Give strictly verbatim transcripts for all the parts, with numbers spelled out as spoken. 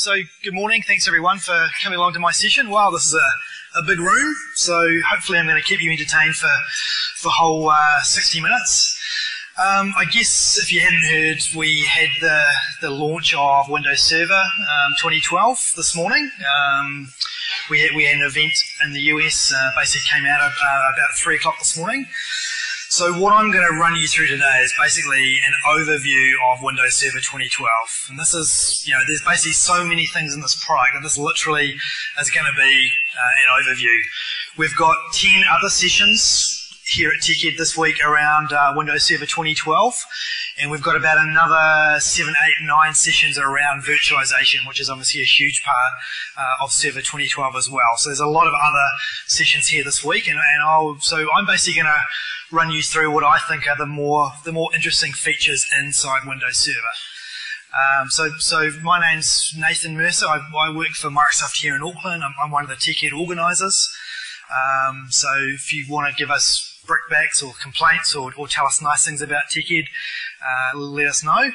So good morning. Thanks everyone for coming along to my session. Wow, this is a, a big room. So hopefully I'm going to keep you entertained for for a whole uh, sixty minutes. Um, I guess if you hadn't heard, we had the, the launch of Windows Server um, twenty twelve this morning. Um, we, had, we had an event in the U S, uh, basically came out of, uh, about three o'clock this morning. So what I'm going to run you through today is basically an overview of Windows Server twenty twelve. And this is, you know, there's basically so many things in this product that this literally is going to be uh, an overview. We've got ten other sessions here at TechEd this week around uh, Windows Server twenty twelve, and we've got about another seven, eight, nine sessions around virtualization, which is obviously a huge part uh, of Server twenty twelve as well. So there's a lot of other sessions here this week, and, and I'll so I'm basically going to run you through what I think are the more the more interesting features inside Windows Server. Um, so, so my name's Nathan Mercer. I, I work for Microsoft here in Auckland. I'm, I'm one of the TechEd organisers. Um, so if you want to give us brickbacks or complaints or, or tell us nice things about TechEd, uh, let us know.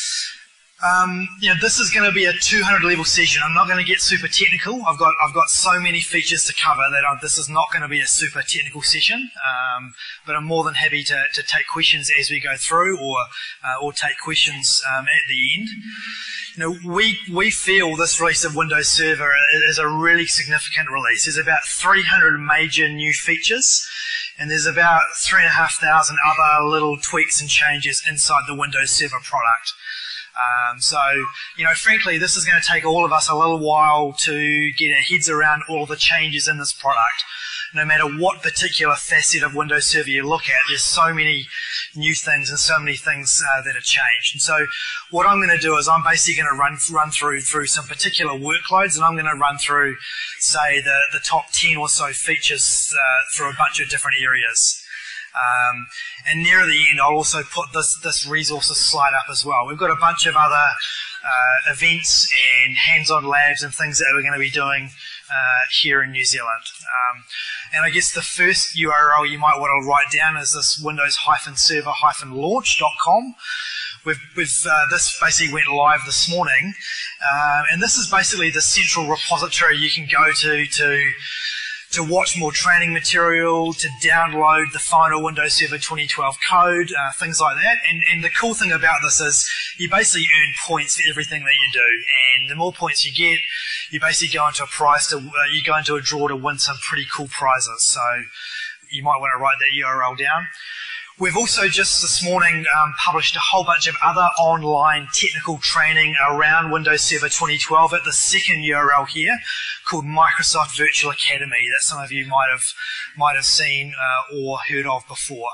Um, you know, this is going to be a two hundred level session. I'm not going to get super technical. I've got I've got so many features to cover that I'm, this is not going to be a super technical session. Um, but I'm more than happy to, to take questions as we go through, or uh, or take questions um, at the end. You know, we we feel this release of Windows Server is a really significant release. There's about three hundred major new features, and there's about three and a half thousand other little tweaks and changes inside the Windows Server product. Um, so, you know, frankly, this is going to take all of us a little while to get our heads around all of the changes in this product. No matter what particular facet of Windows Server you look at, there's so many new things and so many things uh, that have changed. And so what I'm going to do is I'm basically going to run run through through some particular workloads, and I'm going to run through, say, the, the top ten or so features uh, through a bunch of different areas. Um, and near the end, I'll also put this, this resources slide up as well. We've got a bunch of other uh, events and hands-on labs and things that we're going to be doing uh, here in New Zealand. Um, and I guess the first U R L you might want to write down is this windows server launch dot com. We've, we've, uh, this basically went live this morning, uh, and this is basically the central repository you can go to to to watch more training material, to download the final Windows Server twenty twelve code, uh, things like that. And, and the cool thing about this is you basically earn points for everything that you do. And the more points you get, you basically go into a prize to, uh, you go into a draw to win some pretty cool prizes. So you might want to write that U R L down. We've also just this morning um, published a whole bunch of other online technical training around Windows Server twenty twelve at the second U R L here, called Microsoft Virtual Academy, that some of you might have might have seen uh, or heard of before.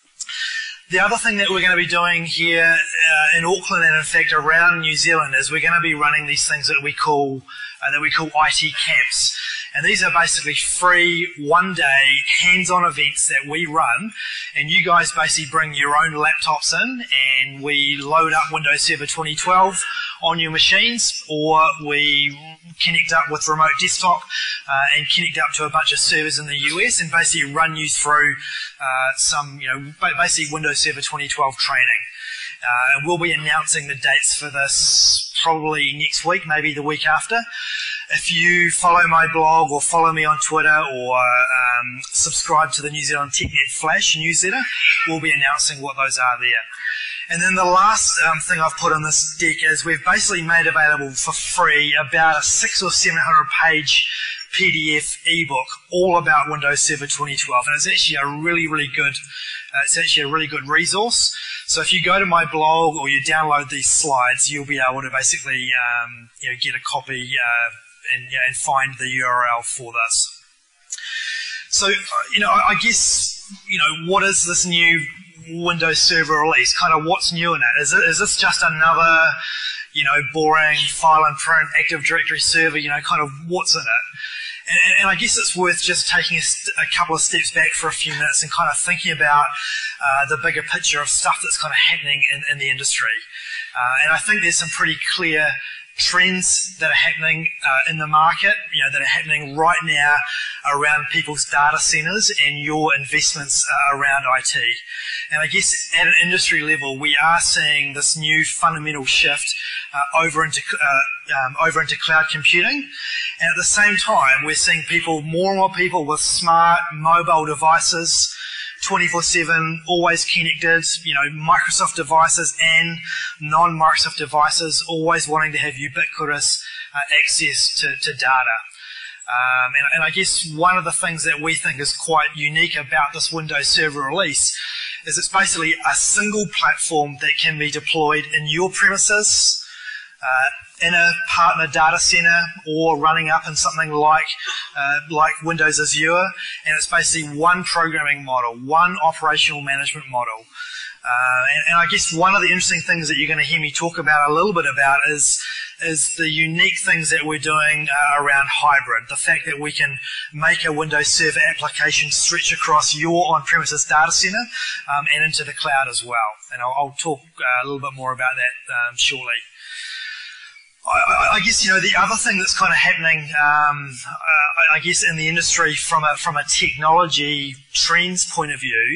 The other thing that we're going to be doing here uh, in Auckland, and in fact around New Zealand, is we're going to be running these things that we call uh, that we call I T camps. And these are basically free, one-day, hands-on events that we run, and you guys basically bring your own laptops in, and we load up Windows Server twenty twelve on your machines, or we connect up with remote desktop uh, and connect up to a bunch of servers in the U S, and basically run you through uh, some, you know, basically Windows Server twenty twelve training. Uh, and we'll be announcing the dates for this probably next week, maybe the week after. If you follow my blog or follow me on Twitter or um, subscribe to the New Zealand TechNet Flash newsletter, we'll be announcing what those are there. And then the last um, thing I've put on this deck is we've basically made available for free about a six or seven hundred page P D F ebook all about Windows Server twenty twelve, and it's actually a really, really good, uh, it's actually a really good resource. So if you go to my blog or you download these slides, you'll be able to basically um, you know, get a copy uh, and, you know, and find the U R L for this. So, you know, I guess, you know, what is this new Windows Server release? Kind of what's new in it? Is, it, is this just another, you know, boring file and print Active Directory server? You know, kind of what's in it? And, and I guess it's worth just taking a, a couple of steps back for a few minutes and kind of thinking about uh, the bigger picture of stuff that's kind of happening in, in the industry. Uh, and I think there's some pretty clear trends that are happening uh, in the market, you know, that are happening right now around people's data centers and your investments uh, around I T. And I guess at an industry level, we are seeing this new fundamental shift uh, over into uh, um, over into cloud computing. And at the same time, we're seeing people, more and more people with smart mobile devices, twenty-four seven, always connected, you know, Microsoft devices and non-Microsoft devices, always wanting to have ubiquitous uh, access to, to data. Um, and, and I guess one of the things that we think is quite unique about this Windows Server release is it's basically a single platform that can be deployed in your premises, uh, in a partner data center, or running up in something like uh, like Windows Azure, and it's basically one programming model, one operational management model. Uh, and, and I guess one of the interesting things that you're going to hear me talk about a little bit about is is the unique things that we're doing uh, around hybrid. The fact that we can make a Windows Server application stretch across your on-premises data center um, and into the cloud as well. And I'll, I'll talk uh, a little bit more about that um, shortly. I, I guess, you know, the other thing that's kind of happening, um, uh, I guess, in the industry from a from a technology trends point of view,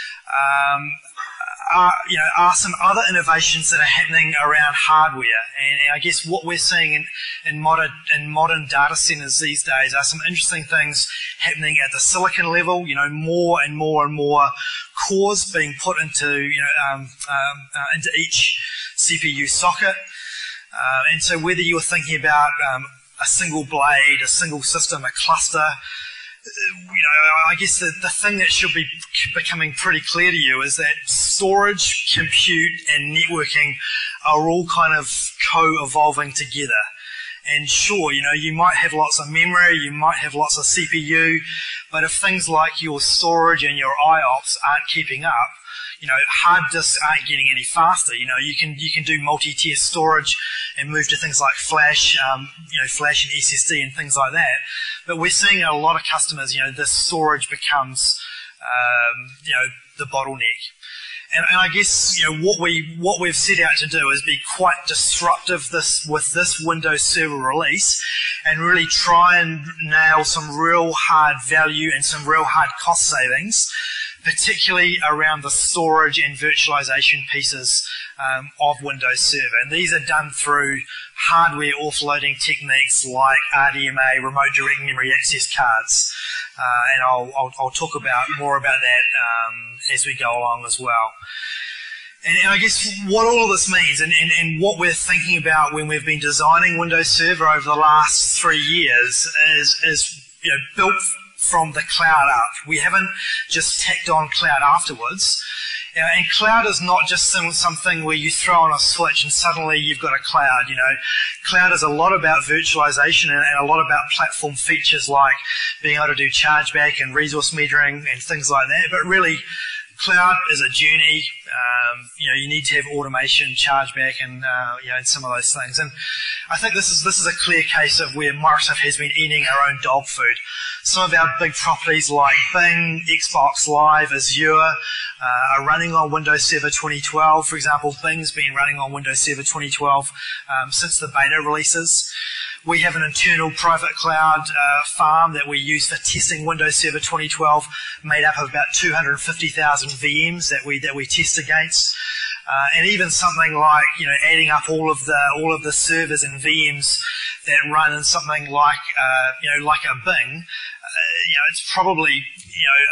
um, are, you know, are some other innovations that are happening around hardware. And I guess what we're seeing in, in modern in modern data centers these days are some interesting things happening at the silicon level. You know, more and more and more cores being put into you know um, um, uh, into each C P U socket. Uh, and so whether you're thinking about um, a single blade, a single system, a cluster, you know, I guess the, the thing that should be becoming pretty clear to you is that storage, compute, and networking are all kind of co-evolving together. And sure, you know, you might have lots of memory, you might have lots of C P U, but if things like your storage and your I O P S aren't keeping up, you know, hard disks aren't getting any faster. You know, you can you can do multi-tier storage and move to things like flash, um, you know, flash and S S D and things like that. But we're seeing a lot of customers, you know, this storage becomes, um, you know, the bottleneck. And, and I guess, you know, what we what we've set out to do is be quite disruptive this with this Windows Server release, and really try and nail some real hard value and some real hard cost savings, particularly around the storage and virtualization pieces um, of Windows Server. And these are done through hardware offloading techniques like R D M A, Remote Direct Memory Access cards. Uh, and I'll, I'll, I'll talk about more about that um, as we go along as well. And, and I guess what all of this means, and, and, and what we're thinking about when we've been designing Windows Server over the last three years is, is you know, built from the cloud up. We haven't just tacked on cloud afterwards. You know, and cloud is not just some, something where you throw on a switch and suddenly you've got a cloud. You know, cloud is a lot about virtualization and, and a lot about platform features like being able to do chargeback and resource metering and things like that. But really, cloud is a journey. Um, you know, you need to have automation, chargeback, and uh, you know, and some of those things. And I think this is this is a clear case of where Microsoft has been eating our own dog food. Some of our big properties like Bing, Xbox Live, Azure uh, are running on Windows Server twenty twelve. For example, Bing's been running on Windows Server twenty twelve um, since the beta releases. We have an internal private cloud uh, farm that we use for testing Windows Server twenty twelve, made up of about two hundred fifty thousand V Ms that we that we test against. Uh, and even something like, you know, adding up all of the all of the servers and V Ms that run in something like, uh, you know, like a Bing, uh, you know, it's probably, you know,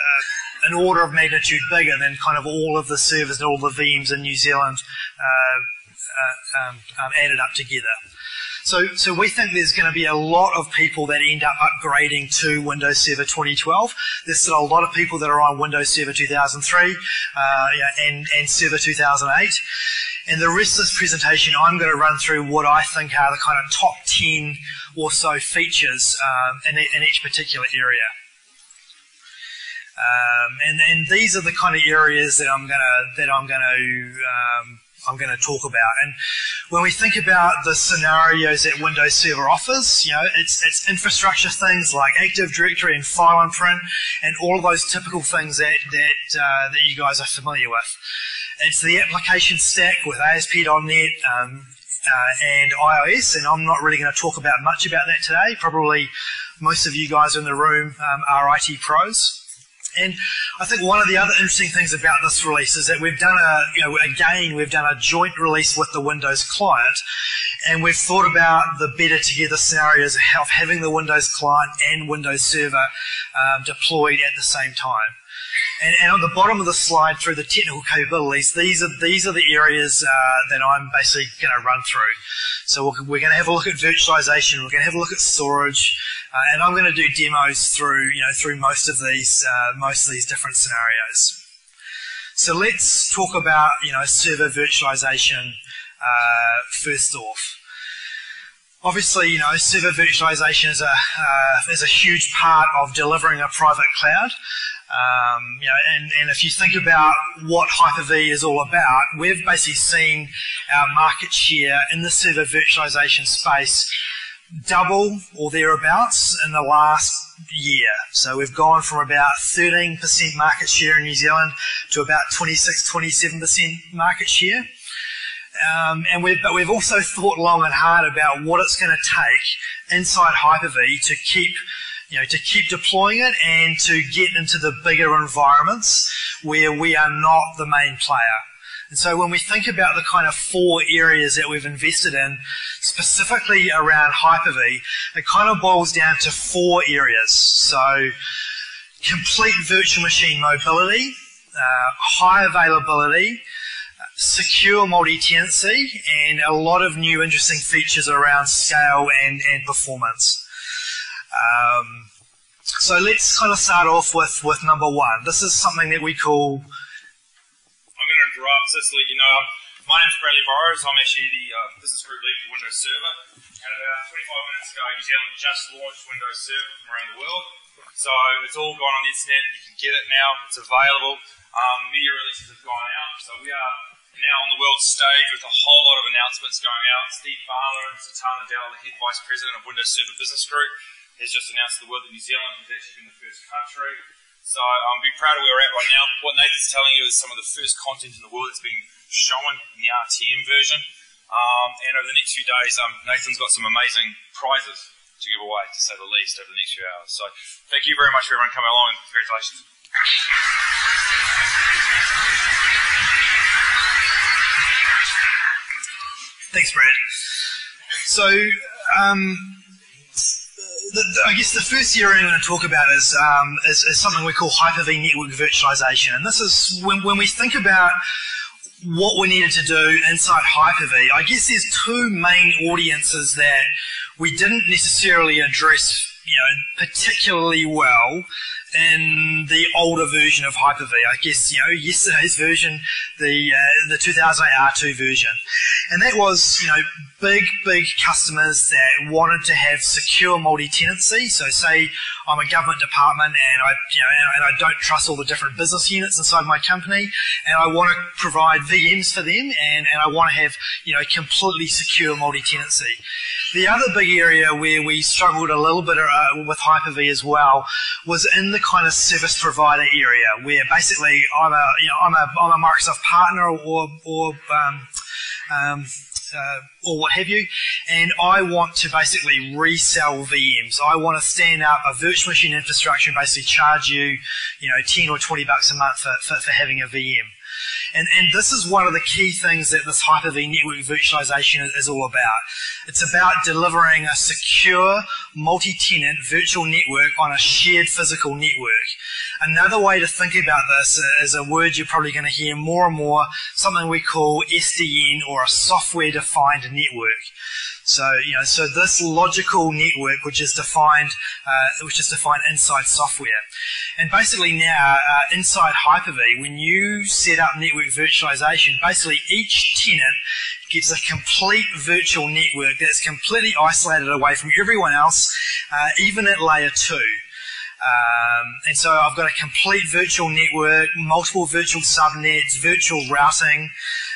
uh, an order of magnitude bigger than kind of all of the servers and all the V Ms in New Zealand uh, uh, um, um, added up together. So, so we think there's going to be a lot of people that end up upgrading to Windows Server twenty twelve. There's still a lot of people that are on Windows Server two thousand three uh, yeah, and, and Server two thousand eight. And the rest of this presentation, I'm going to run through what I think are the kind of top ten or so features um, in, in each particular area. Um, and, and these are the kind of areas that I'm going to that I'm going to um, I'm going to talk about. And when we think about the scenarios that Windows Server offers, you know, it's, it's infrastructure things like Active Directory and file and print, and all of those typical things that that uh, that you guys are familiar with. It's the application stack with A S P dot net, um, uh, and iOS, and I'm not really going to talk about much about that today. Probably most of you guys in the room um, are I T pros. And I think one of the other interesting things about this release is that we've done a, you know, again, we've done a joint release with the Windows client, and we've thought about the better together scenarios of having the Windows client and Windows Server um, deployed at the same time. And, and on the bottom of the slide, through the technical capabilities, these are these are the areas uh, that I'm basically going to run through. So we're, we're going to have a look at virtualization. We're going to have a look at storage. Uh, and I'm going to do demos through, you know, through most of these, uh, most of these different scenarios. So let's talk about, you know, server virtualization uh, first off. Obviously, you know, server virtualization is a uh, is a huge part of delivering a private cloud. Um, you know, and, and if you think about what Hyper-V is all about, we've basically seen our market share in the server virtualization space double or thereabouts in the last year. So we've gone from about thirteen percent market share in New Zealand to about twenty-six, twenty-seven percent market share. Um, and we've, but we've also thought long and hard about what it's going to take inside Hyper-V to keep, you know, to keep deploying it and to get into the bigger environments where we are not the main player. And so when we think about the kind of four areas that we've invested in, specifically around Hyper-V, it kind of boils down to four areas. So complete virtual machine mobility, uh, high availability, secure multi-tenancy, and a lot of new interesting features around scale and, and performance. Um, so let's kind of start off with, with number one. This is something that we call... I'm going to interrupt just to let you know. Um, my name's Bradley Burrows. I'm actually the uh, business group lead for Windows Server. And about twenty-five minutes ago, New Zealand just launched Windows Server from around the world. So it's all gone on the internet. You can get it now. It's available. Um, media releases have gone out. So we are now on the world stage with a whole lot of announcements going out. Steve Fowler and Satana Dell, the head vice president of Windows Server Business Group, has just announced to the world that New Zealand has actually been the first country. So I'm um, be proud of where we're at right now. What Nathan's telling you is some of the first content in the world that's being shown in the R T M version. Um, and over the next few days, um, Nathan's got some amazing prizes to give away, to say the least, over the next few hours. So thank you very much for everyone coming along, and congratulations. Thanks, Brad. So, um, the, the, I guess the first area I'm going to talk about is, um, is, is something we call Hyper-V network virtualization. And this is when, when we think about what we needed to do inside Hyper-V, I guess there's two main audiences that we didn't necessarily address, you know, particularly well in the older version of Hyper-V. I guess, you know, yesterday's version, the uh, the two thousand eight R two version. And that was, you know, big, big customers that wanted to have secure multi-tenancy. So say I'm a government department and I, you know, and, and I don't trust all the different business units inside my company, and I want to provide V Ms for them, and, and I want to have, you know, completely secure multi-tenancy. The other big area where we struggled a little bit uh, with Hyper-V as well was in the kind of service provider area, where basically I'm a, you know, I'm a, I'm a Microsoft partner or, or um, um, uh, or what have you, and I want to basically resell V Ms. I want to stand up a virtual machine infrastructure and basically charge you, you know, ten or twenty bucks a month for, for, for having a V M. And, and this is one of the key things that this Hyper-V network virtualization is, is all about. It's about delivering a secure, multi-tenant virtual network on a shared physical network. Another way to think about this is a word you're probably going to hear more and more, something we call S D N, or a software-defined network. So, you know, so this logical network, which is defined, uh, which is defined inside software. And basically now, uh, inside Hyper-V, when you set up network virtualization, basically each tenant gets a complete virtual network that's completely isolated away from everyone else, uh, even at layer two. Um, and so I've got a complete virtual network, multiple virtual subnets, virtual routing,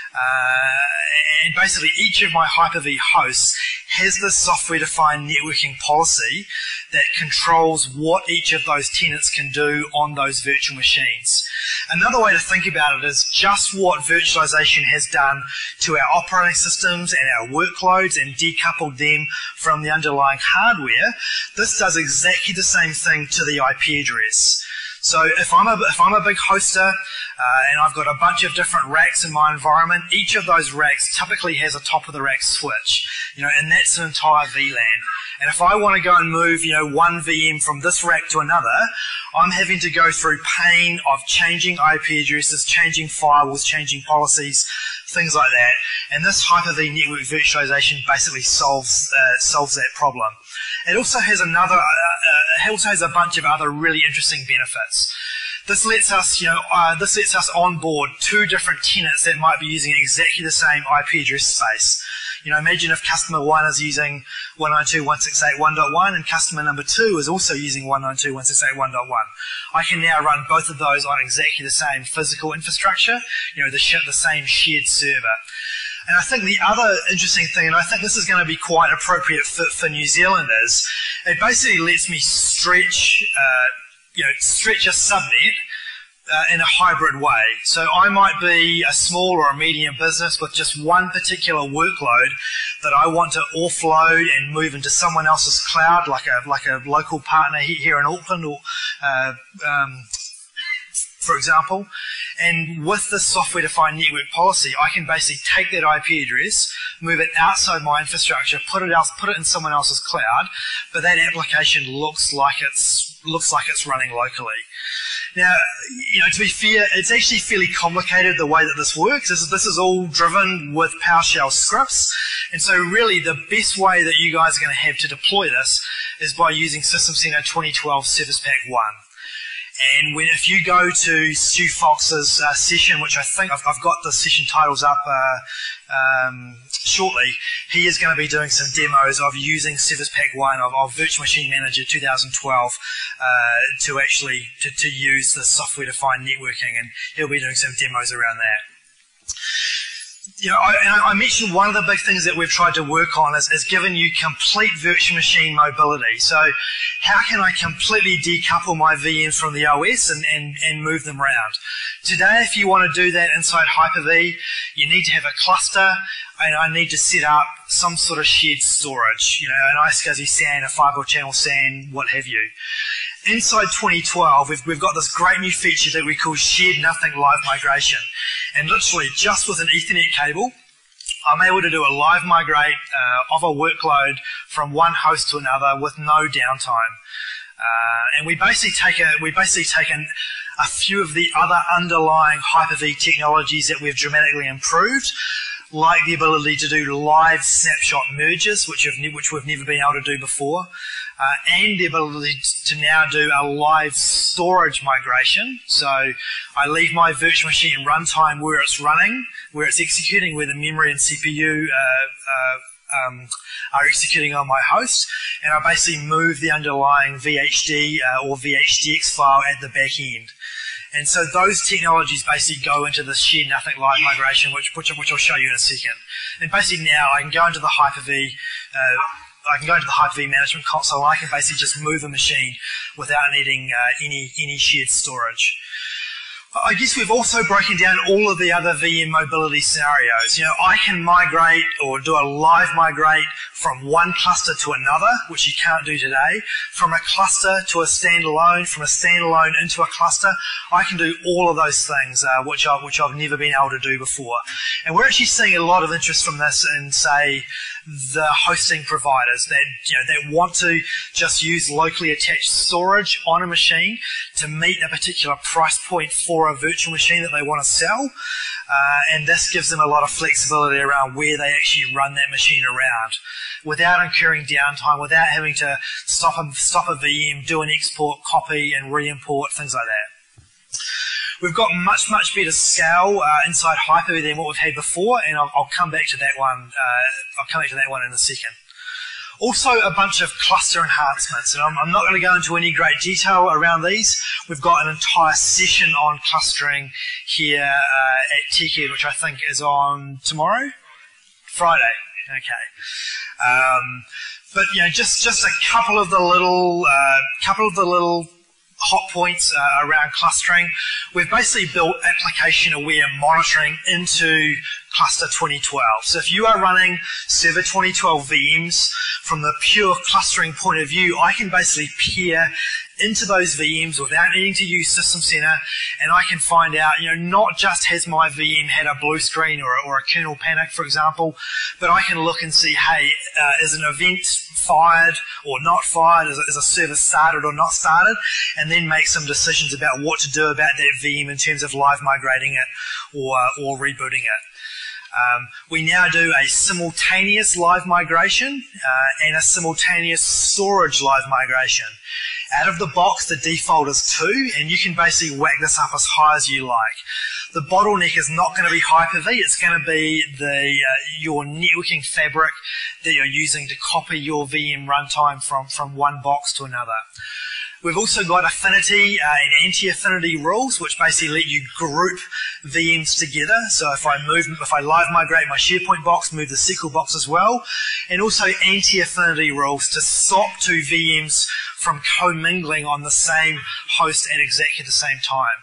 uh, and basically each of my Hyper-V hosts has this software-defined networking policy that controls what each of those tenants can do on those virtual machines. Another way to think about it is just what virtualization has done to our operating systems and our workloads and decoupled them from the underlying hardware. This does exactly the same thing to the I P address. So if I'm a, if I'm a big hoster uh, and I've got a bunch of different racks in my environment, each of those racks typically has a top of the rack switch, you know, and that's an entire V LAN. And if I want to go and move, you know, one V M from this rack to another, I'm having to go through pain of changing I P addresses, changing firewalls, changing policies, things like that. And this Hyper-V network virtualization basically solves uh, solves that problem. It also has another, uh, uh, it also has a bunch of other really interesting benefits. This lets us, you know, uh, this lets us onboard two different tenants that might be using exactly the same I P address space. You know, imagine if customer one is using one ninety-two dot one sixty-eight dot one dot one and customer number two is also using one ninety-two dot one sixty-eight dot one dot one. I can now run both of those on exactly the same physical infrastructure, you know, the, sh the same shared server. And I think the other interesting thing, and I think this is going to be quite appropriate for, for New Zealanders, it basically lets me stretch, uh, you know, stretch a subnet Uh, in a hybrid way. So I might be a small or a medium business with just one particular workload that I want to offload and move into someone else's cloud, like a like a local partner here in Auckland, or uh, um, for example. And with this software-defined network policy, I can basically take that I P address, move it outside my infrastructure, put it else, put it in someone else's cloud, but that application looks like it's looks like it's running locally. Now, you know, to be fair, it's actually fairly complicated the way that this works. This is, this is all driven with PowerShell scripts. And so really the best way that you guys are going to have to deploy this is by using System Center twenty twelve Service Pack one. And when, if you go to Stu Fox's uh, session, which I think I've, I've got the session titles up uh, um, shortly, he is going to be doing some demos of using Service Pack one of, of Virtual Machine Manager two thousand twelve uh, to actually to, to use the software-defined networking, and he'll be doing some demos around that. You know, I, and I mentioned one of the big things that we've tried to work on is, is giving you complete virtual machine mobility. So how can I completely decouple my V Ms from the O S and, and, and move them around? Today, if you want to do that inside Hyper-V, you need to have a cluster, and I need to set up some sort of shared storage, you know, an iSCSI S A N, a fiber channel S A N, what have you. Inside twenty twelve, we've, we've got this great new feature that we call Shared Nothing Live Migration. And literally, just with an Ethernet cable, I'm able to do a live migrate uh, of a workload from one host to another with no downtime. Uh, and we basically take a, we basically take an, a few of the other underlying Hyper-V technologies that we've dramatically improved, like the ability to do live snapshot merges, which, have ne which we've never been able to do before, uh, and the ability to now do a live storage migration. So I leave my virtual machine runtime where it's running, where it's executing, where the memory and C P U uh, uh, um, are executing on my host, and I basically move the underlying V H D uh, or V H D X file at the back end. And so those technologies basically go into this shared nothing live migration, which, which, which I'll show you in a second. And basically now I can go into the Hyper-V, uh, I can go into the Hyper-V management console, and I can basically just move a machine without needing uh, any, any shared storage. I guess we've also broken down all of the other V M mobility scenarios. You know, I can migrate or do a live migrate from one cluster to another, which you can't do today, from a cluster to a standalone, from a standalone into a cluster. I can do all of those things, uh, which, I, which I've never been able to do before. And we're actually seeing a lot of interest from this in, say, the hosting providers that, you know, that want to just use locally attached storage on a machine to meet a particular price point for a virtual machine that they want to sell. Uh, and this gives them a lot of flexibility around where they actually run that machine around without incurring downtime, without having to stop a, stop a V M, do an export, copy, and re-import, things like that. We've got much, much better scale uh, inside Hyper-V than what we've had before, and I'll, I'll come back to that one. Uh, I'll come back to that one in a second. Also, a bunch of cluster enhancements, and I'm, I'm not going to go into any great detail around these. We've got an entire session on clustering here uh, at TechEd, which I think is on tomorrow, Friday. Okay, um, but you know, just just a couple of the little, uh, couple of the little hot points uh, around clustering. We've basically built application-aware monitoring into Cluster twenty twelve. So if you are running Server twenty twelve V Ms from the pure clustering point of view, I can basically peer into those V Ms without needing to use System Center, and I can find out, you know, not just has my V M had a blue screen or, or a kernel panic, for example, but I can look and see, hey, uh, is an event fired or not fired? Is, is a service started or not started? And then make some decisions about what to do about that V M in terms of live migrating it or, uh, or rebooting it. Um, we now do a simultaneous live migration uh, and a simultaneous storage live migration. Out of the box, the default is two, and you can basically whack this up as high as you like. The bottleneck is not going to be Hyper-V, it's going to be the uh, your networking fabric that you're using to copy your V M runtime from, from one box to another. We've also got affinity uh, and anti-affinity rules, which basically let you group V Ms together. So if I move, if I live migrate my SharePoint box, move the S Q L box as well, and also anti-affinity rules to stop two V Ms from commingling on the same host at exactly the same time.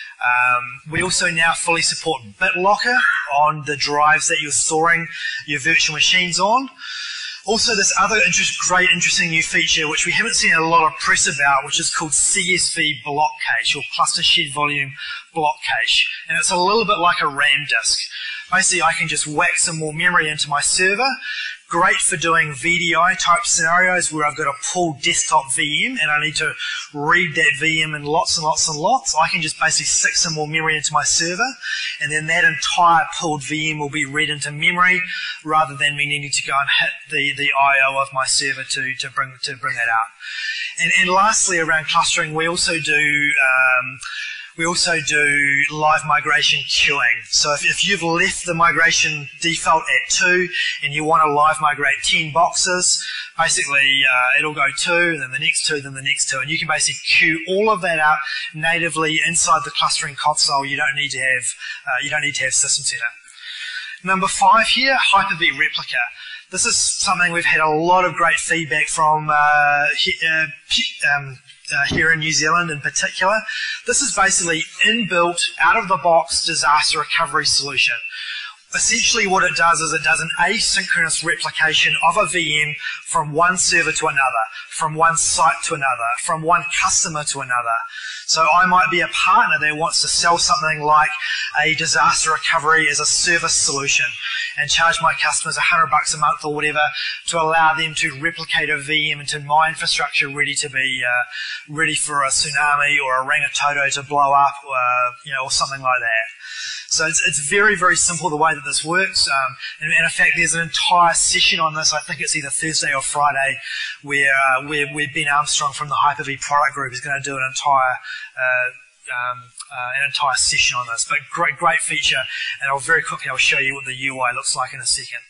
Um, we also now fully support BitLocker on the drives that you're storing your virtual machines on. Also, this other interest, great, interesting new feature, which we haven't seen a lot of press about, which is called C S V block cache, or Cluster Shared Volume Block Cache. And it's a little bit like a RAM disk. Basically, I can just whack some more memory into my server. Great for doing V D I type scenarios where I've got a pull desktop V M and I need to read that V M in lots and lots and lots. I can just basically stick some more memory into my server, and then that entire pulled V M will be read into memory rather than me needing to go and hit the, the I O of my server to, to bring to bring that up. And, and lastly, around clustering, we also do um, We also do live migration queuing. So if, if you've left the migration default at two and you want to live migrate ten boxes, basically uh, it'll go two, then the next two, then the next two. And you can basically queue all of that up natively inside the clustering console. You don't need to have, uh, you don't need to have System Center. Number five here, Hyper-V Replica. This is something we've had a lot of great feedback from uh, he, uh, um, Uh, here in New Zealand in particular. This is basically inbuilt, out-of-the-box disaster recovery solution. Essentially what it does is it does an asynchronous replication of a V M from one server to another, from one site to another, from one customer to another. So I might be a partner that wants to sell something like a disaster recovery as a service solution and charge my customers a hundred bucks a month or whatever to allow them to replicate a V M into my infrastructure ready to be uh, ready for a tsunami or a rangitoto to blow up, uh, you know, or something like that. So it's, it's very, very simple the way that this works. Um, and, and in fact, there's an entire session on this. I think it's either Thursday or Friday, where uh, where, where Ben Armstrong from the Hyper-V product group is going to do an entire uh, um, uh, an entire session on this. But great, great feature. And I'll very quickly I'll show you what the U I looks like in a second.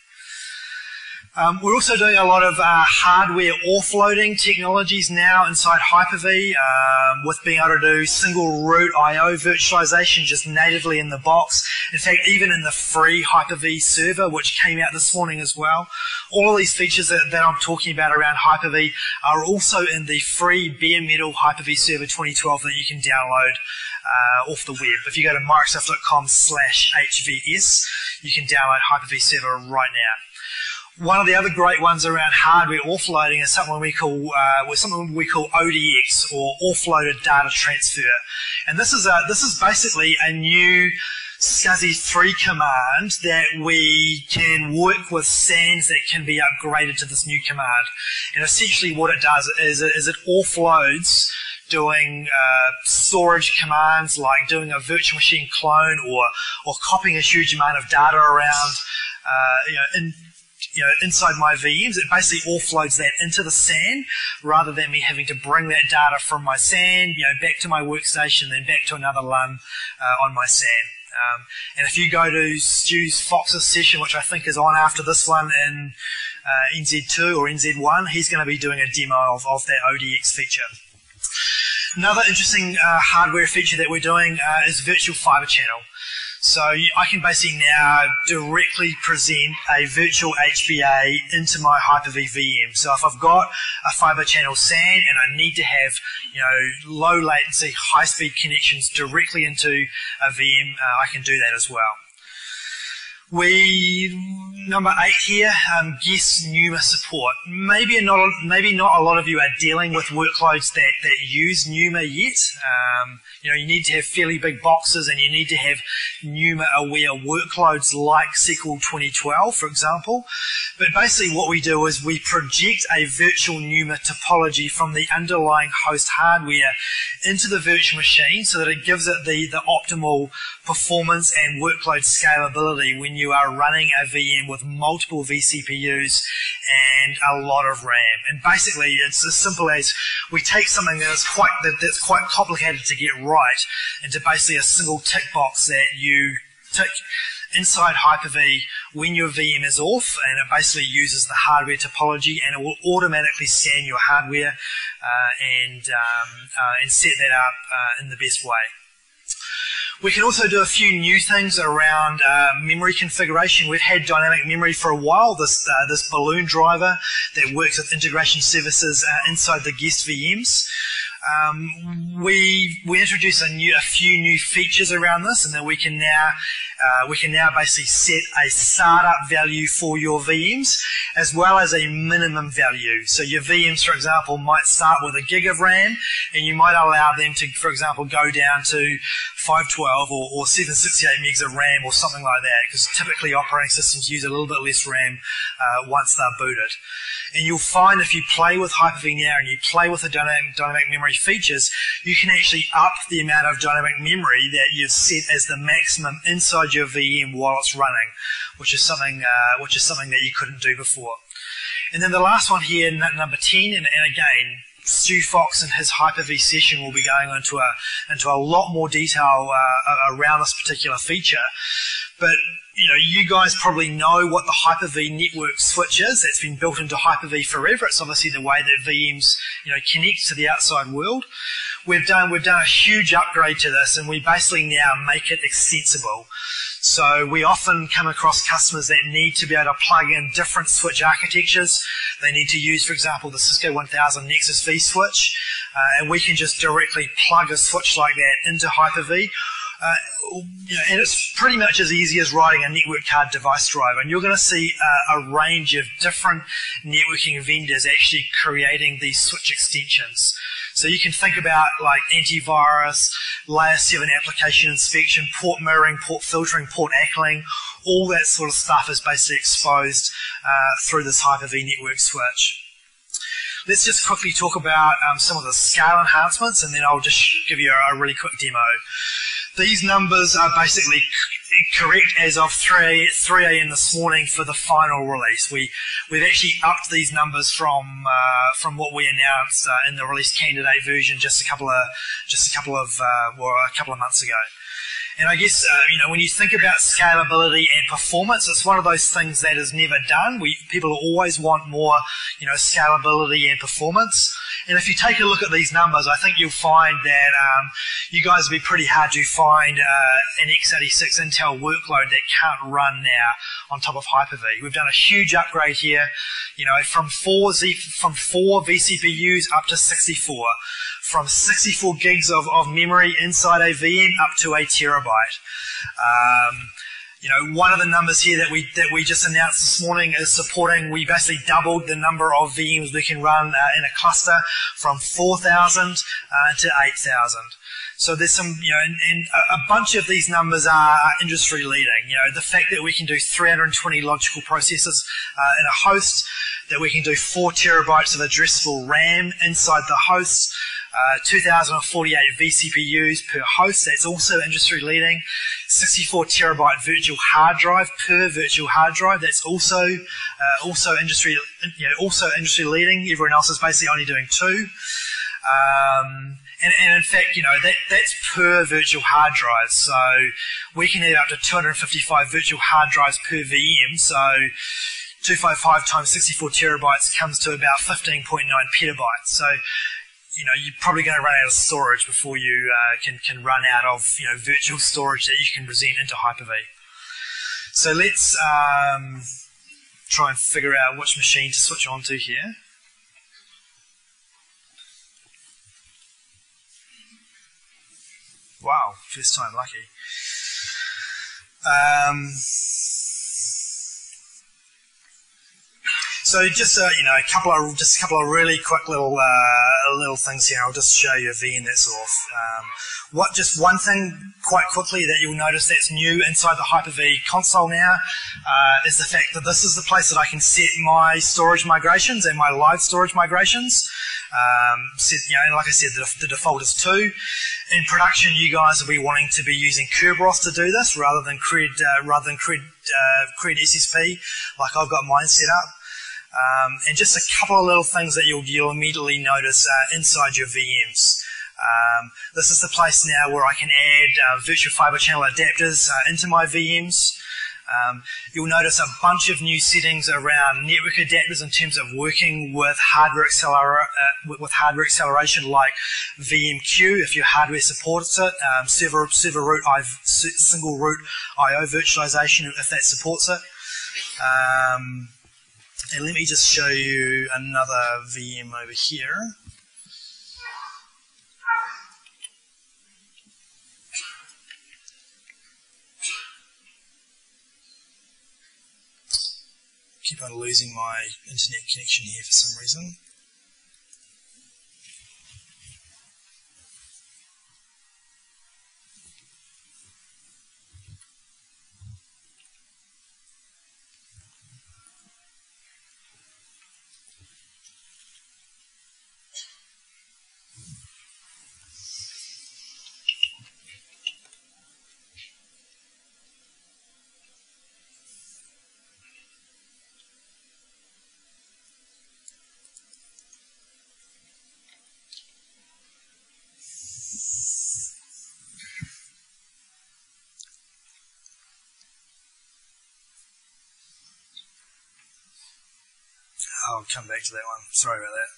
Um, we're also doing a lot of uh, hardware offloading technologies now inside Hyper-V, um, with being able to do single root I O virtualization just natively in the box. In fact, even in the free Hyper-V server, which came out this morning as well. All of these features that, that I'm talking about around Hyper-V are also in the free bare metal Hyper-V Server twenty twelve that you can download uh, off the web. If you go to microsoft dot com slash H V S, you can download Hyper-V Server right now. One of the other great ones around hardware offloading is something we call uh, something we call O D X, or offloaded data transfer. And this is a this is basically a new SCSI three command that we can work with S A Ns that can be upgraded to this new command. And essentially what it does is it, is it offloads doing uh, storage commands like doing a virtual machine clone or or copying a huge amount of data around, uh, you know, in, you know, inside my V Ms. It basically offloads that into the S A N rather than me having to bring that data from my S A N, you know, back to my workstation, then back to another L U N uh, on my S A N. Um, and if you go to Stu's Fox's session, which I think is on after this one in uh, N Z two or N Z one, he's going to be doing a demo of, of that O D X feature. Another interesting uh, hardware feature that we're doing uh, is Virtual Fiber Channel. So I can basically now directly present a virtual H B A into my Hyper-V V M. So if I've got a fiber channel S A N and I need to have, you know, low latency, high speed connections directly into a V M, uh, I can do that as well. We, number eight here, um, guest NUMA support. Maybe not, maybe not a lot of you are dealing with workloads that, that use NUMA yet. Um, you know, you need to have fairly big boxes and you need to have NUMA aware workloads like S Q L twenty twelve, for example. But basically what we do is we project a virtual NUMA topology from the underlying host hardware into the virtual machine so that it gives it the, the optimal performance and workload scalability when you are running a V M with multiple vCPUs and a lot of RAM. And basically it's as simple as we take something that is quite, that, that's quite complicated to get right into basically a single tick box that you tick inside Hyper-V when your V M is off, and it basically uses the hardware topology and it will automatically scan your hardware uh, and, um, uh, and set that up uh, in the best way. We can also do a few new things around uh, memory configuration. We've had dynamic memory for a while, this, uh, this balloon driver that works with integration services uh, inside the guest V Ms. Um, we we introduced a new a few new features around this, and then we can now uh, we can now basically set a startup value for your V Ms as well as a minimum value. So your V Ms, for example, might start with a gig of RAM, and you might allow them to, for example, go down to five twelve or, or seven sixty-eight megs of RAM or something like that, because typically operating systems use a little bit less RAM uh, once they're booted. And you'll find if you play with Hyper-V now and you play with the dynamic, dynamic memory features, you can actually up the amount of dynamic memory that you've set as the maximum inside your V M while it's running, which is something uh, which is something that you couldn't do before. And then the last one here, number ten, and, and again, Stu Fox in his Hyper-V session will be going into a into a lot more detail uh, around this particular feature, but you know, you guys probably know what the Hyper-V network switch is. That's been built into Hyper-V forever. It's obviously the way that V Ms, you know, connect to the outside world. We've done we've done a huge upgrade to this, and we basically now make it extensible. So we often come across customers that need to be able to plug in different switch architectures. They need to use, for example, the Cisco one thousand Nexus V switch, uh, and we can just directly plug a switch like that into Hyper-V. Uh, you know, and it's pretty much as easy as writing a network card device driver. And you're going to see uh, a range of different networking vendors actually creating these switch extensions. So you can think about like antivirus, layer seven application inspection, port mirroring, port filtering, port ACLing. All that sort of stuff is basically exposed uh, through this Hyper-V network switch. Let's just quickly talk about um, some of the scale enhancements, and then I'll just give you a, a really quick demo. These numbers are basically correct as of three A M this morning for the final release. We, we've actually upped these numbers from uh, from what we announced uh, in the release candidate version just a couple of just a couple of uh, well, a couple of months ago. And I guess uh, you know, when you think about scalability and performance, it's one of those things that is never done. We people always want more, you know, scalability and performance. And if you take a look at these numbers, I think you'll find that um, you guys will be pretty hard to find uh, an x eighty-six Intel workload that can't run now on top of Hyper-V. We've done a huge upgrade here, you know, from four Z, from four vCPUs up to sixty-four, from sixty-four gigs of, of memory inside a V M up to a terabyte. Um, You know, one of the numbers here that we that we just announced this morning is supporting. We basically doubled the number of V Ms we can run uh, in a cluster from four thousand uh, to eight thousand. So there's some, you know, and, and a bunch of these numbers are industry leading. You know, the fact that we can do three hundred twenty logical processors uh, in a host, that we can do four terabytes of addressable RAM inside the host, uh, two thousand forty-eight vCPUs per host, that's also industry leading. sixty-four terabyte virtual hard drive per virtual hard drive, that's also uh, also industry, you know, also industry leading. Everyone else is basically only doing two. Um, and, and in fact, you know, that, that's per virtual hard drive. So we can have up to two hundred fifty-five virtual hard drives per V M. So two hundred fifty-five times sixty-four terabytes comes to about fifteen point nine petabytes. So you know, you're probably going to run out of storage before you uh, can, can run out of, you know, virtual storage that you can present into Hyper-V. So let's um, try and figure out which machine to switch on to here. Wow, first time lucky. Um, So just uh, you know, a couple of just a couple of really quick little uh, little things here. I'll just show you a V M that's off. Um, what just one thing quite quickly that you'll notice that's new inside the Hyper-V console now uh, is the fact that this is the place that I can set my storage migrations and my live storage migrations. Um, set, you know, and like I said, the, the default is two. In production, you guys will be wanting to be using Kerberos to do this rather than Cred uh, rather than Cred uh, Cred S S P, like I've got mine set up. Um, and just a couple of little things that you'll, you'll immediately notice uh, inside your V Ms. Um, this is the place now where I can add uh, virtual fiber channel adapters uh, into my V Ms. Um, you'll notice a bunch of new settings around network adapters in terms of working with hardware, accelera uh, with hardware acceleration like V M Q if your hardware supports it, um, server, server root, single root I O virtualization if that supports it. Um, And let me just show you another V M over here. Keep on losing my internet connection here for some reason. I'll come back to that one. Sorry about that.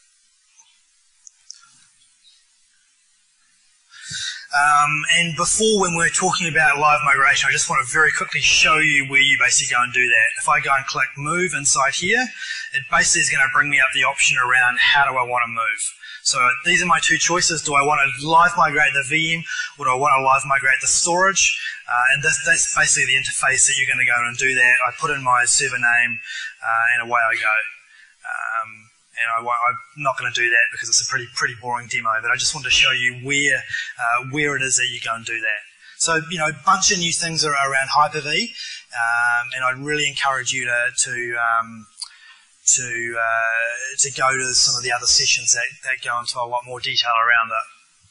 Um, and before, when we're talking about live migration, I just want to very quickly show you where you basically go and do that. If I go and click Move inside here, it basically is going to bring me up the option around how do I want to move. So these are my two choices. Do I want to live migrate the V M, or do I want to live migrate the storage? Uh, and this, that's basically the interface that you're going to go and do that. I put in my server name, uh, and away I go. Um, and I, I'm not going to do that because it's a pretty pretty boring demo, but I just wanted to show you where uh, where it is that you go and do that. So, you know, a bunch of new things are around Hyper-V, um, and I'd really encourage you to to um, to uh, to go to some of the other sessions that, that go into a lot more detail around it.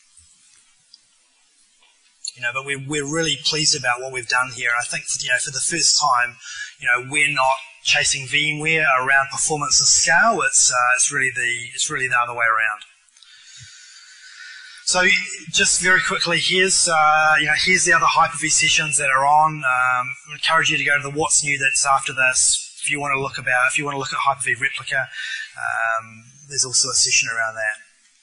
You know, but we're we're really pleased about what we've done here. I think, you know, for the first time, you know, we're not chasing VMware around performance and scale. It's uh, it's really the it's really the other way around. So just very quickly, here's uh, you know here's the other Hyper-V sessions that are on. Um, I encourage you to go to the What's New that's after this if you want to look about if you want to look at Hyper-V Replica. Um, there's also a session around that.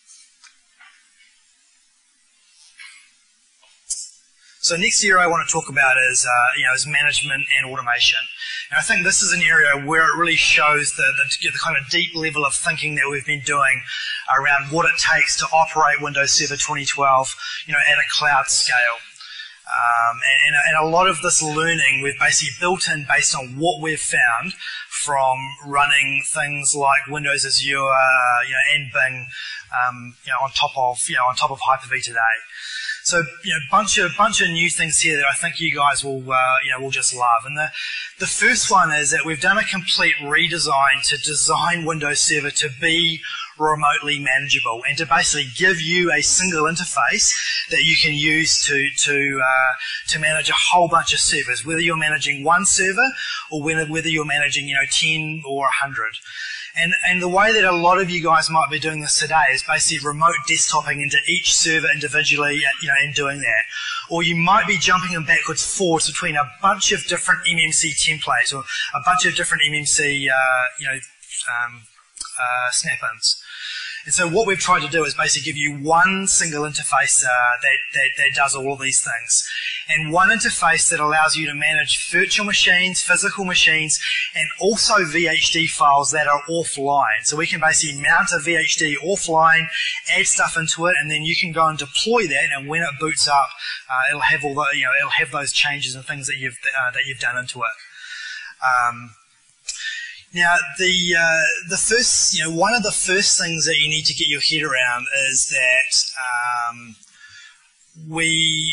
So next area I want to talk about is uh, you know is management and automation. And I think this is an area where it really shows the, the, the kind of deep level of thinking that we've been doing around what it takes to operate Windows Server twenty twelve, you know, at a cloud scale. Um, and, and a lot of this learning we've basically built in based on what we've found from running things like Windows Azure, uh, you know, and Bing, um, you know, on top of you know on top of Hyper-V today. So, you know, bunch of bunch of new things here that I think you guys will, uh, you know, will just love. And the the first one is that we've done a complete redesign to design Windows Server to be remotely manageable and to basically give you a single interface that you can use to to uh, to manage a whole bunch of servers, whether you're managing one server or whether whether you're managing, you know, ten or a hundred. And, and the way that a lot of you guys might be doing this today is basically remote desktoping into each server individually, you know, and doing that. Or you might be jumping in backwards forwards between a bunch of different M M C templates or a bunch of different M M C, uh, you know, um, uh, snap-ins. And so what we've tried to do is basically give you one single interface uh, that, that, that does all of these things. And one interface that allows you to manage virtual machines, physical machines, and also V H D files that are offline. So we can basically mount a V H D offline, add stuff into it, and then you can go and deploy that, and when it boots up, uh, it'll have all the, you know, it'll have those changes and things that you've, uh, that you've done into it. Um, Now, the uh, the first, you know, one of the first things that you need to get your head around is that um, we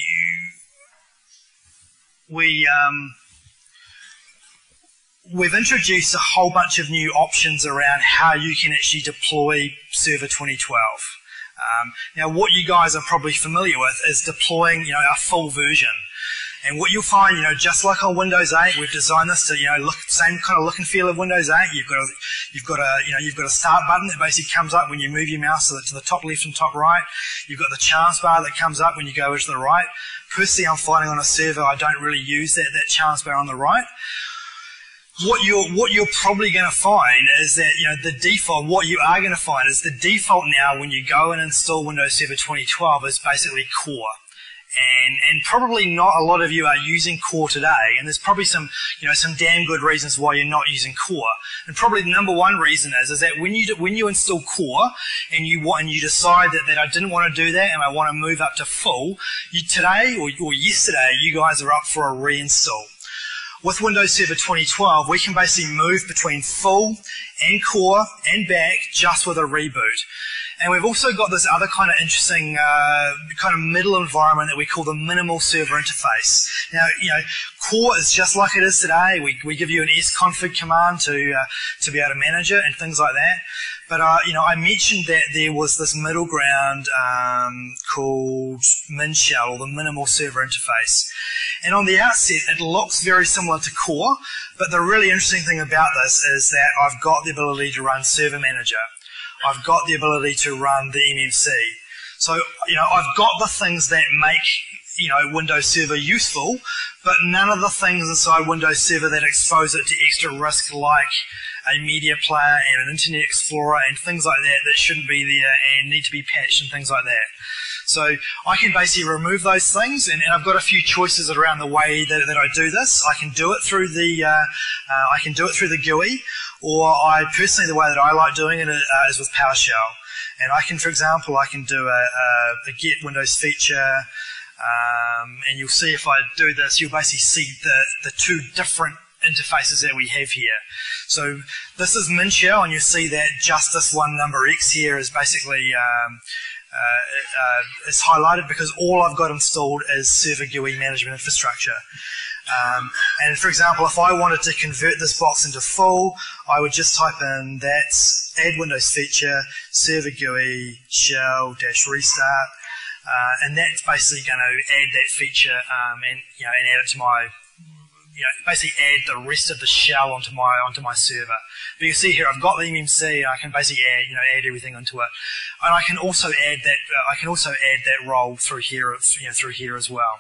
we um, we've introduced a whole bunch of new options around how you can actually deploy Server twenty twelve. Um, now, what you guys are probably familiar with is deploying, you know, a full version. And what you'll find, you know, just like on Windows eight, we've designed this to, you know, look same kind of look and feel of Windows eight. You've got a, you've got a, you know, you've got a start button that basically comes up when you move your mouse to the, to the top left and top right. You've got the chance bar that comes up when you go to the right. Personally, I'm finding on a server I don't really use that that chance bar on the right. What you're what you're probably going to find is that, you know, the default. What you are going to find is the default now when you go and install Windows Server twenty twelve is basically Core. And, and probably not a lot of you are using Core today, and there's probably some, you know, some damn good reasons why you're not using Core. And probably the number one reason is, is that when you do, when you install Core and you want and you decide that, that I didn't want to do that and I want to move up to full, you today or, or yesterday you guys are up for a reinstall. With Windows Server twenty twelve, we can basically move between full and Core and back just with a reboot. And we've also got this other kind of interesting uh, kind of middle environment that we call the minimal server interface. Now, you know, Core is just like it is today. We, we give you an sconfig command to uh, to be able to manage it and things like that. But, uh, you know, I mentioned that there was this middle ground um, called MinShell, or the minimal server interface. And on the outset, it looks very similar to Core, but the really interesting thing about this is that I've got the ability to run Server Manager. I've got the ability to run the M M C. So, you know, I've got the things that make, you know, Windows Server useful, but none of the things inside Windows Server that expose it to extra risk, like a media player and an Internet Explorer and things like that that shouldn't be there and need to be patched and things like that. So I can basically remove those things, and, and I've got a few choices around the way that, that I do this. I can do it through the uh, uh, I can do it through the G U I, or I personally the way that I like doing it uh, is with PowerShell. And I can, for example, I can do a, a, a get Windows feature, um, and you'll see if I do this, you'll basically see the the two different interfaces that we have here. So this is MinShell, and you see that just this one number X here is basically um, uh, uh, it's highlighted because all I've got installed is Server G U I management infrastructure. Um, and for example, if I wanted to convert this box into full, I would just type in that's add Windows feature, Server G U I, shell dash restart, uh, and that's basically going to add that feature um, and you know and add it to my you know basically add the rest of the shell onto my onto my server. But you see here, I've got the M M C, and I can basically add you know add everything into it, and I can also add that uh, I can also add that role through here you know through here as well.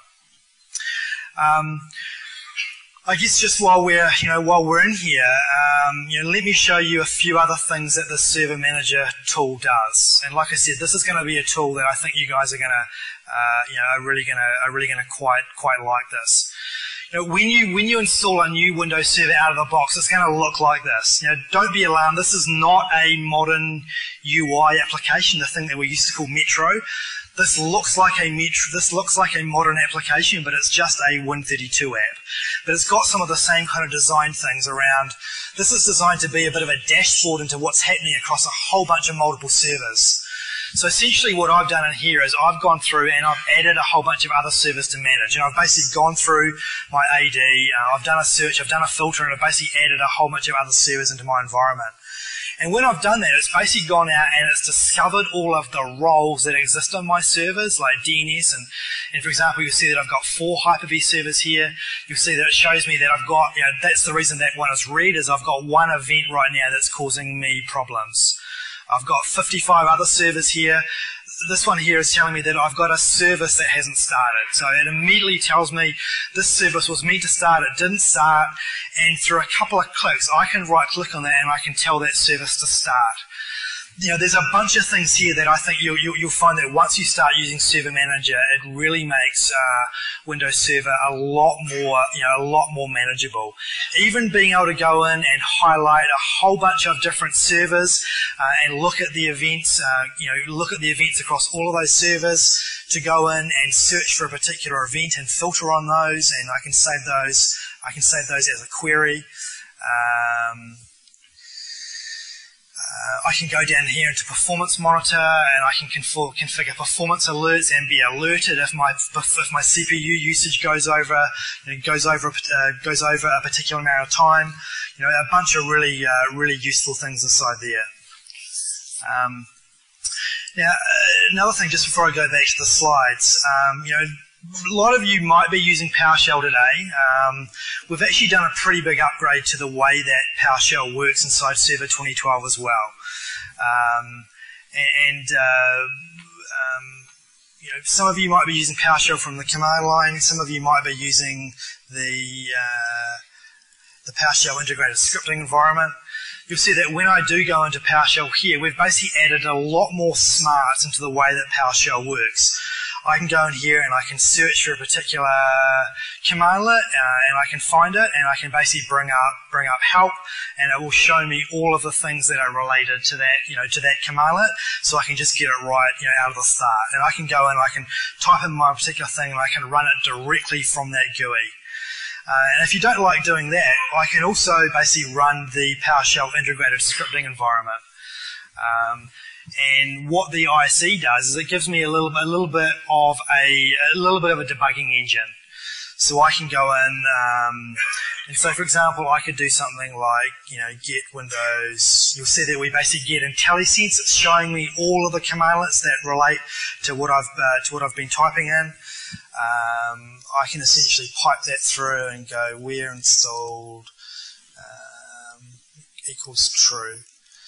Um, I guess just while we're, you know, while we're in here, um, you know, let me show you a few other things that the Server Manager tool does. And like I said, this is going to be a tool that I think you guys are going to, uh, you know, are really going to, are really going to quite, quite like this. You know, when you when you install a new Windows Server out of the box, it's going to look like this. You know, don't be alarmed. This is not a modern U I application, the thing that we used to call Metro. This looks like a Metro, this looks like a modern application, but it's just a Win thirty-two app. But it's got some of the same kind of design things around. This is designed to be a bit of a dashboard into what's happening across a whole bunch of multiple servers. So essentially what I've done in here is I've gone through and I've added a whole bunch of other servers to manage. And I've basically gone through my A D, uh, I've done a search, I've done a filter, and I've basically added a whole bunch of other servers into my environment. And when I've done that, it's basically gone out and it's discovered all of the roles that exist on my servers, like D N S. And, and for example, you'll see that I've got four Hyper-V servers here. You'll see that it shows me that I've got, you know, that's the reason that one is red, is I've got one event right now that's causing me problems. I've got fifty-five other servers here. This one here is telling me that I've got a service that hasn't started. So it immediately tells me this service was meant to start, it didn't start, and through a couple of clicks I can right click on that and I can tell that service to start. you know, there's a bunch of things here that I think you'll, you'll, you'll find that once you start using Server Manager, it really makes uh, Windows Server a lot more, you know, a lot more manageable. Even being able to go in and highlight a whole bunch of different servers uh, and look at the events, uh, you know, look at the events across all of those servers, to go in and search for a particular event and filter on those, and I can save those. I can save those as a query. Um, Uh, I can go down here into Performance Monitor, and I can config configure performance alerts and be alerted if my if my C P U usage goes over you know, goes over uh, goes over a particular amount of time. You know, a bunch of really uh, really useful things inside there. Um, now, uh, another thing, just before I go back to the slides, um, you know. A lot of you might be using PowerShell today. Um, we've actually done a pretty big upgrade to the way that PowerShell works inside Server twenty twelve as well. Um, and uh, um, you know, some of you might be using PowerShell from the command line. Some of you might be using the uh, the PowerShell integrated scripting environment. You'll see that when I do go into PowerShell here, we've basically added a lot more smarts into the way that PowerShell works. I can go in here and I can search for a particular commandlet uh, and I can find it, and I can basically bring up bring up help, and it will show me all of the things that are related to that you know to that commandlet, so I can just get it right you know out of the start. And I can go in, I can type in my particular thing, and I can run it directly from that G U I. Uh, and if you don't like doing that, I can also basically run the PowerShell integrated scripting environment. Um, And what the I S E does is it gives me a little, a little bit of a, a little bit of a debugging engine. So I can go in, um, and so for example, I could do something like, you know, get Windows. You'll see that we basically get IntelliSense. It's showing me all of the commandlets that relate to what I've uh, to what I've been typing in. Um, I can essentially pipe that through and go where installed um, equals true.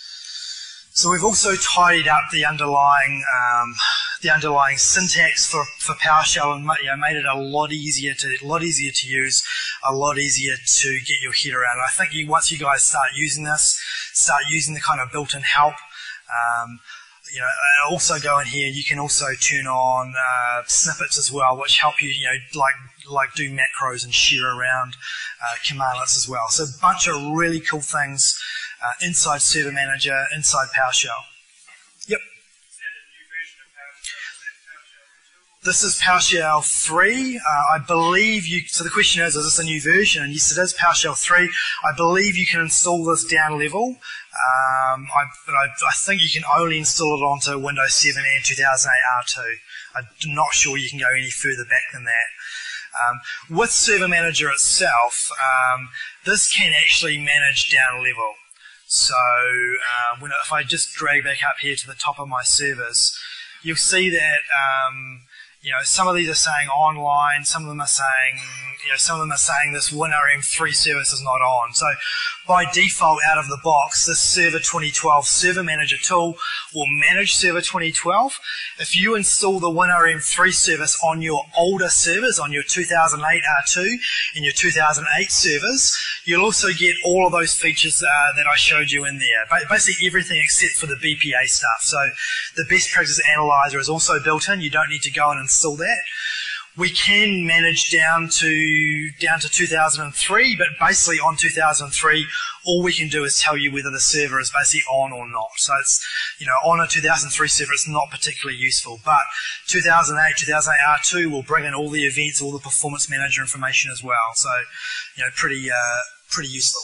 So we've also tidied up the underlying um, the underlying syntax for, for PowerShell, and you know, made it a lot easier to a lot easier to use, a lot easier to get your head around. And I think you, once you guys start using this, start using the kind of built-in help. Um, you know, also go in here. You can also turn on uh, snippets as well, which help you, you know, like like do macros and share around uh, commandlets as well. So a bunch of really cool things. Uh, inside Server Manager, inside PowerShell. Yep. Is that a new version of PowerShell? Is that PowerShell two? This is PowerShell three. Uh, I believe you, so the question is, is this a new version? And yes, it is PowerShell three. I believe you can install this down level. Um, I, but I, I think you can only install it onto Windows seven and two thousand eight R two. I'm not sure you can go any further back than that. Um, with Server Manager itself, um, this can actually manage down level. So uh, when, if I just drag back up here to the top of my servers, you'll see that um, you know some of these are saying online, some of them are saying you know some of them are saying this WinRM three service is not on. So by default, out of the box, this Server twenty twelve Server Manager tool will manage Server twenty twelve. If you install the WinRM three service on your older servers, on your two thousand eight R two and your two thousand eight servers, you'll also get all of those features uh, that I showed you in there. Basically everything except for the B P A stuff. So the Best Practice Analyzer is also built in. You don't need to go and install that. We can manage down to down to two thousand three, but basically on two thousand three, all we can do is tell you whether the server is basically on or not. So it's, you know, on a two thousand three server, it's not particularly useful. But two thousand eight, two thousand eight R two will bring in all the events, all the performance manager information as well. So, you know, pretty uh, pretty useful.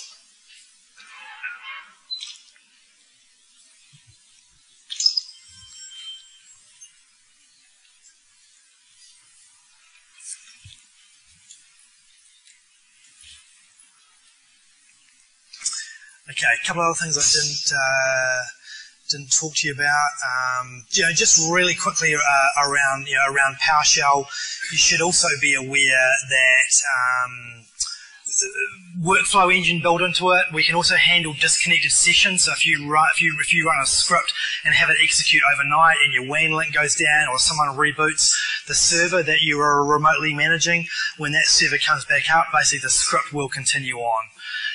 Okay, a couple of other things I didn't uh, didn't talk to you about. Um, you know, just really quickly uh, around you know around PowerShell, you should also be aware that um, workflow engine built into it. We can also handle disconnected sessions. So if you run if you if you run a script and have it execute overnight, and your W A N link goes down, or someone reboots the server that you are remotely managing, when that server comes back up, basically the script will continue on.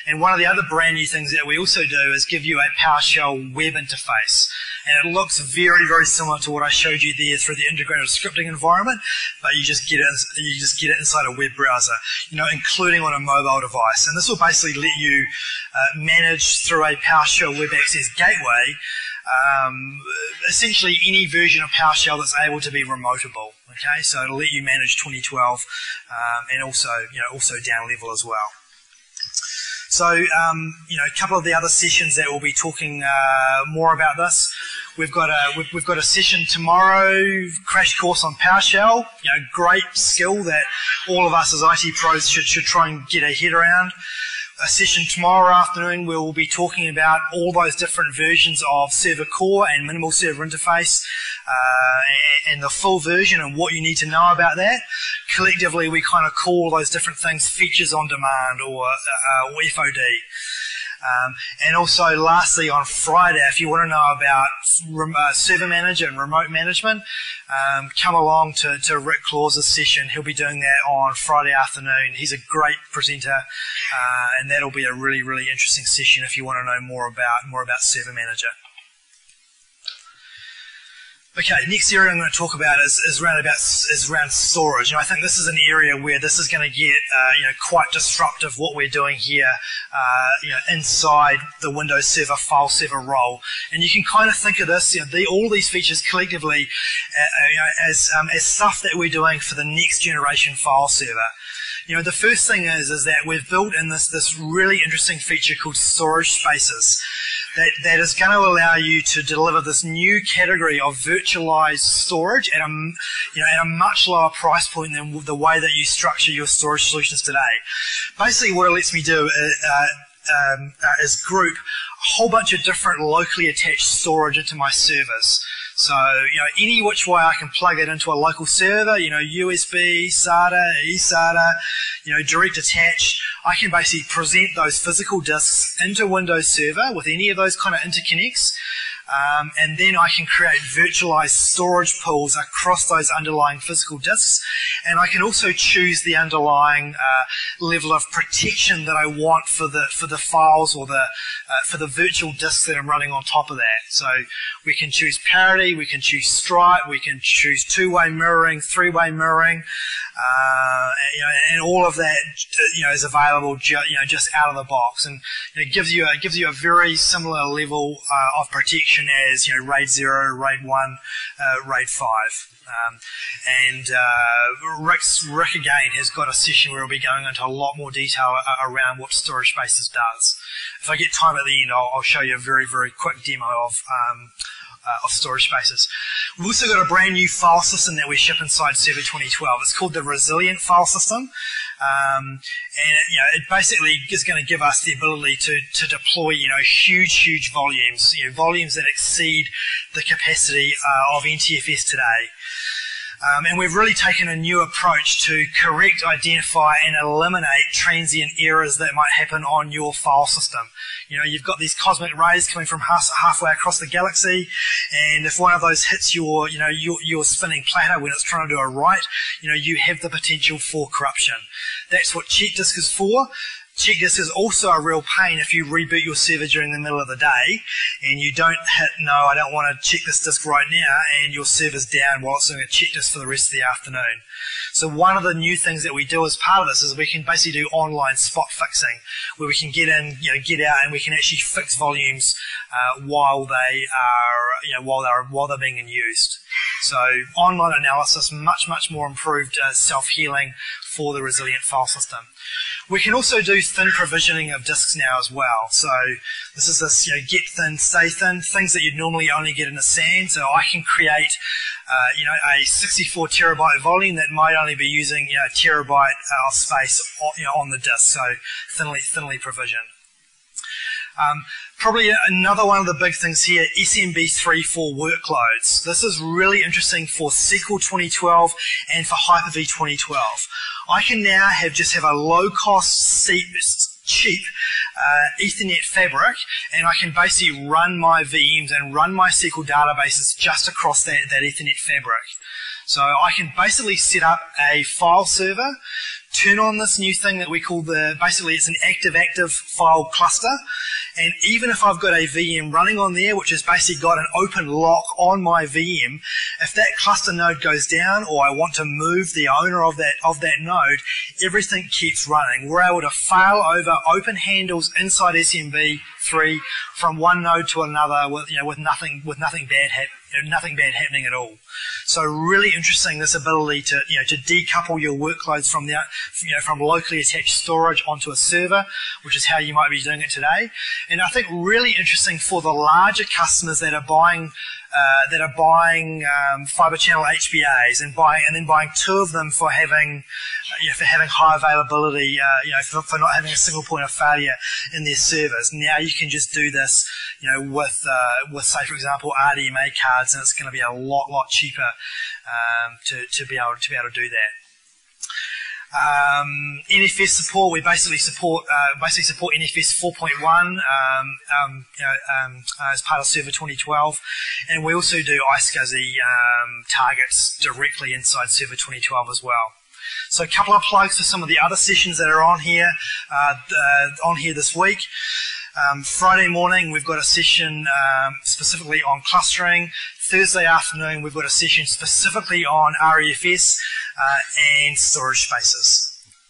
And one of the other brand new things that we also do is give you a PowerShell web interface. And it looks very, very similar to what I showed you there through the integrated scripting environment, but you just get it, you just get it inside a web browser, you know, including on a mobile device. And this will basically let you uh, manage through a PowerShell Web Access Gateway um, essentially any version of PowerShell that's able to be remotable. Okay, so it'll let you manage twenty twelve um, and also, you know, also down level as well. So, um, you know, a couple of the other sessions that we'll be talking uh, more about this. We've got a we've, we've got a session tomorrow, crash course on PowerShell. You know, great skill that all of us as I T pros should should try and get our head around. A session tomorrow afternoon where we'll be talking about all those different versions of Server Core and Minimal Server Interface uh, and the full version and what you need to know about that. Collectively, we kind of call those different things features on demand or, uh, or F O D. Um, and also, lastly, on Friday, if you want to know about uh, Server Manager and remote management, um, come along to, to Rick Claus's session. He'll be doing that on Friday afternoon. He's a great presenter, uh, and that'll be a really, really interesting session if you want to know more about more about Server Manager. Okay, next area I'm going to talk about is, is around about is around storage. And I think this is an area where this is going to get uh, you know quite disruptive. What we're doing here, uh, you know, inside the Windows Server file server role, and you can kind of think of this, you know, the, all these features collectively, uh, you know, as um, as stuff that we're doing for the next generation file server. You know, the first thing is is that we've built in this this really interesting feature called storage spaces. That, that is going to allow you to deliver this new category of virtualized storage at a, you know, at a much lower price point than the way that you structure your storage solutions today. Basically, what it lets me do uh, um, uh, is group a whole bunch of different locally attached storage into my servers. So, you know, any which way I can plug it into a local server, you know, U S B, SATA, eSATA, you know, direct attach. I can basically present those physical disks into Windows Server with any of those kind of interconnects. Um, and then I can create virtualized storage pools across those underlying physical disks. And I can also choose the underlying uh, level of protection that I want for the for the files or the uh, for the virtual disks that I'm running on top of that. So we can choose parity, we can choose stripe, we can choose two-way mirroring, three-way mirroring, uh, you know, and all of that, you know, is available, ju you know, just out of the box, and you know, it gives you a gives you a very similar level uh, of protection as, you know, RAID zero, RAID one, uh, RAID five. Um, and uh, Rick's, Rick again has got a session where we'll be going into a lot more detail uh, around what Storage Spaces does. If I get time at the end, I'll, I'll show you a very, very quick demo of um, uh, of Storage Spaces. We've also got a brand new file system that we ship inside Server twenty twelve. It's called the Resilient File System. Um, and it, you know, it basically is going to give us the ability to, to deploy, you know, huge, huge volumes, you know, volumes that exceed the capacity uh, of N T F S today. Um, and we've really taken a new approach to correct, identify, and eliminate transient errors that might happen on your file system. You know, you've got these cosmic rays coming from half, halfway across the galaxy, and if one of those hits your, you know, your, your spinning platter when it's trying to do a write, you know, you have the potential for corruption. That's what check disk is for. Check disk is also a real pain if you reboot your server during the middle of the day and you don't hit, no, I don't want to check this disk right now, and your server's down while it's doing a check disk for the rest of the afternoon. So one of the new things that we do as part of this is we can basically do online spot fixing, where we can get in, you know, get out, and we can actually fix volumes uh, while they are, you know, while they're while they're being in use. So online analysis, much much more improved uh, self-healing for the Resilient file system. We can also do thin provisioning of disks now as well. So this is this, you know, get thin, stay thin, things that you'd normally only get in a SAN. So I can create, uh, you know, a sixty-four terabyte volume that might only be using, you know, a terabyte of space, you know, on the disk. So thinly, thinly provisioned. Um, probably another one of the big things here, S M B three for workloads. This is really interesting for S Q L twenty twelve and for Hyper-V twenty twelve. I can now have just have a low-cost, cheap uh, Ethernet fabric, and I can basically run my V Ms and run my S Q L databases just across that, that Ethernet fabric. So I can basically set up a file server, turn on this new thing that we call the, basically it's an active-active file cluster, and even if I've got a V M running on there, which has basically got an open lock on my V M, if that cluster node goes down or I want to move the owner of that of that node, everything keeps running. We're able to fail over open handles inside S M B three from one node to another with, you know, with nothing with nothing bad hap you know, nothing bad happening at all. So really interesting, this ability to, you know, to decouple your workloads from the, you know, from locally attached storage onto a server, which is how you might be doing it today. And I think really interesting for the larger customers that are buying uh, that are buying um, fiber channel H B As and buying and then buying two of them for having, you know, for having high availability, uh, you know, for, for not having a single point of failure in their servers. Now you can just do this, you know, with uh, with say for example R D M A cards, and it's going to be a lot lot cheaper um, to to be able to be able to do that. Um, N F S support, we basically support uh, basically support N F S four point one um, um, you know, um, uh, as part of Server twenty twelve, and we also do iSCSI um, targets directly inside Server twenty twelve as well. So a couple of plugs for some of the other sessions that are on here uh, uh, on here this week. Um, Friday morning we've got a session um, specifically on clustering. Thursday afternoon we've got a session specifically on R E F S uh, and storage spaces.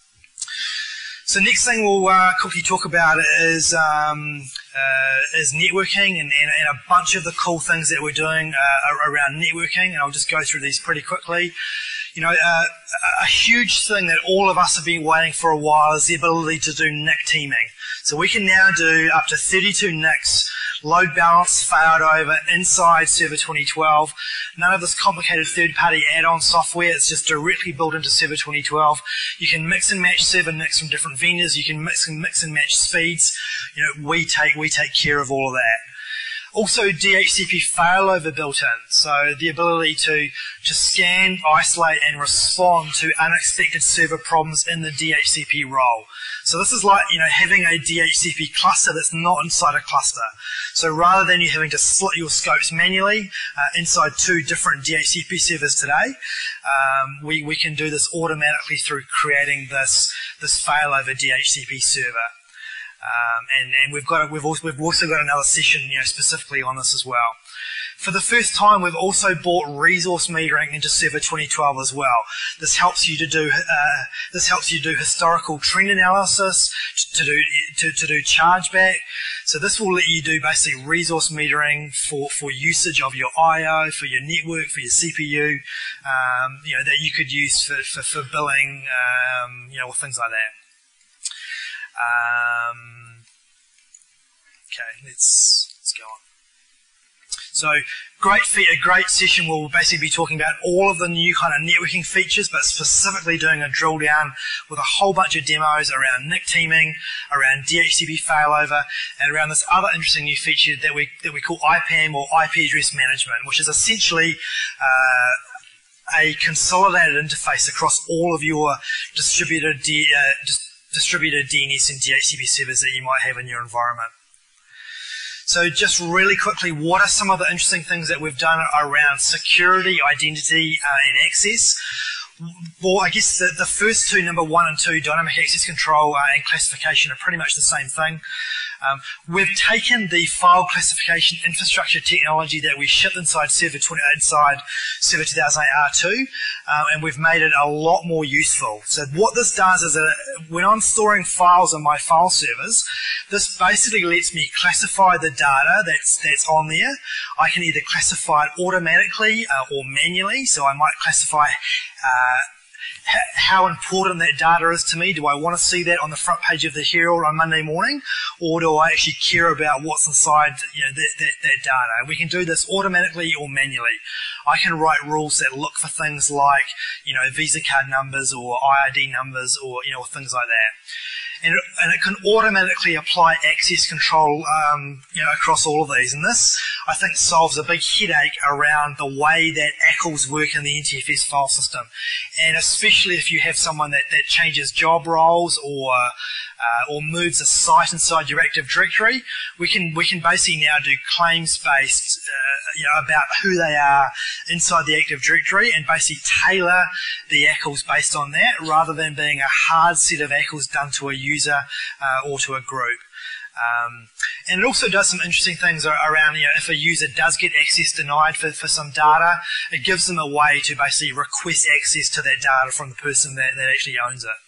So next thing we'll uh, quickly talk about is um, uh, is networking and, and, and a bunch of the cool things that we're doing uh, around networking, and I'll just go through these pretty quickly. You know, uh, a huge thing that all of us have been waiting for a while is the ability to do N I C teaming. So we can now do up to thirty-two N I Cs, load balance, failed over, inside Server twenty twelve. None of this complicated third-party add-on software. It's just directly built into Server twenty twelve. You can mix and match server N I Cs from different vendors. You can mix and mix and match speeds. You know, we take we take care of all of that. Also, D H C P failover built in, so the ability to to scan, isolate, and respond to unexpected server problems in the D H C P role. So this is like, you know, having a D H C P cluster that's not inside a cluster. So rather than you having to slit your scopes manually uh, inside two different D H C P servers today, um, we we can do this automatically through creating this this failover D H C P server. Um, and, and we've got a, we've also we've also got another session, you know, specifically on this as well. For the first time, we've also brought resource metering into Server twenty twelve as well. This helps you to do uh, this helps you do historical trend analysis, to do to, to do chargeback. So this will let you do basically resource metering for for usage of your I O, for your network, for your C P U, um, you know, that you could use for for, for billing, um, you know, or things like that. Um, okay, let's let's go on. So, great fe- a great session. We'll basically be talking about all of the new kind of networking features, but specifically doing a drill down with a whole bunch of demos around N I C teaming, around D H C P failover, and around this other interesting new feature that we that we call I PAM, or I P address management, which is essentially uh, a consolidated interface across all of your distributed D, uh, dis- distributed D N S and D H C P servers that you might have in your environment. So just really quickly, what are some of the interesting things that we've done around security, identity, uh, and access? Well, I guess the, the first two, number one and two, dynamic access control uh, and classification, are pretty much the same thing. Um, we've taken the file classification infrastructure technology that we shipped inside Server twenty, inside Server two thousand eight R two, uh, and we've made it a lot more useful. So what this does is that when I'm storing files on my file servers, this basically lets me classify the data that's that's on there. I can either classify it automatically uh, or manually. So I might classify uh, how important that data is to me. Do I want to see that on the front page of the Herald on Monday morning, or do I actually care about what's inside, you know, that, that, that data? And we can do this automatically or manually. I can write rules that look for things like, you know, Visa card numbers or I I D numbers, or, you know, things like that. and it, and it can automatically apply access control um, you know, across all of these. And this, I think, solves a big headache around the way that A C Ls work in the N T F S file system. And especially if you have someone that, that changes job roles or uh, or moves a site inside your Active Directory, we can we can basically now do claims-based uh, you know, about who they are inside the Active Directory and basically tailor the A C Ls based on that, rather than being a hard set of A C Ls done to a user uh, or to a group. Um, and it also does some interesting things around, you know, if a user does get access denied for, for some data, it gives them a way to basically request access to that data from the person that, that actually owns it.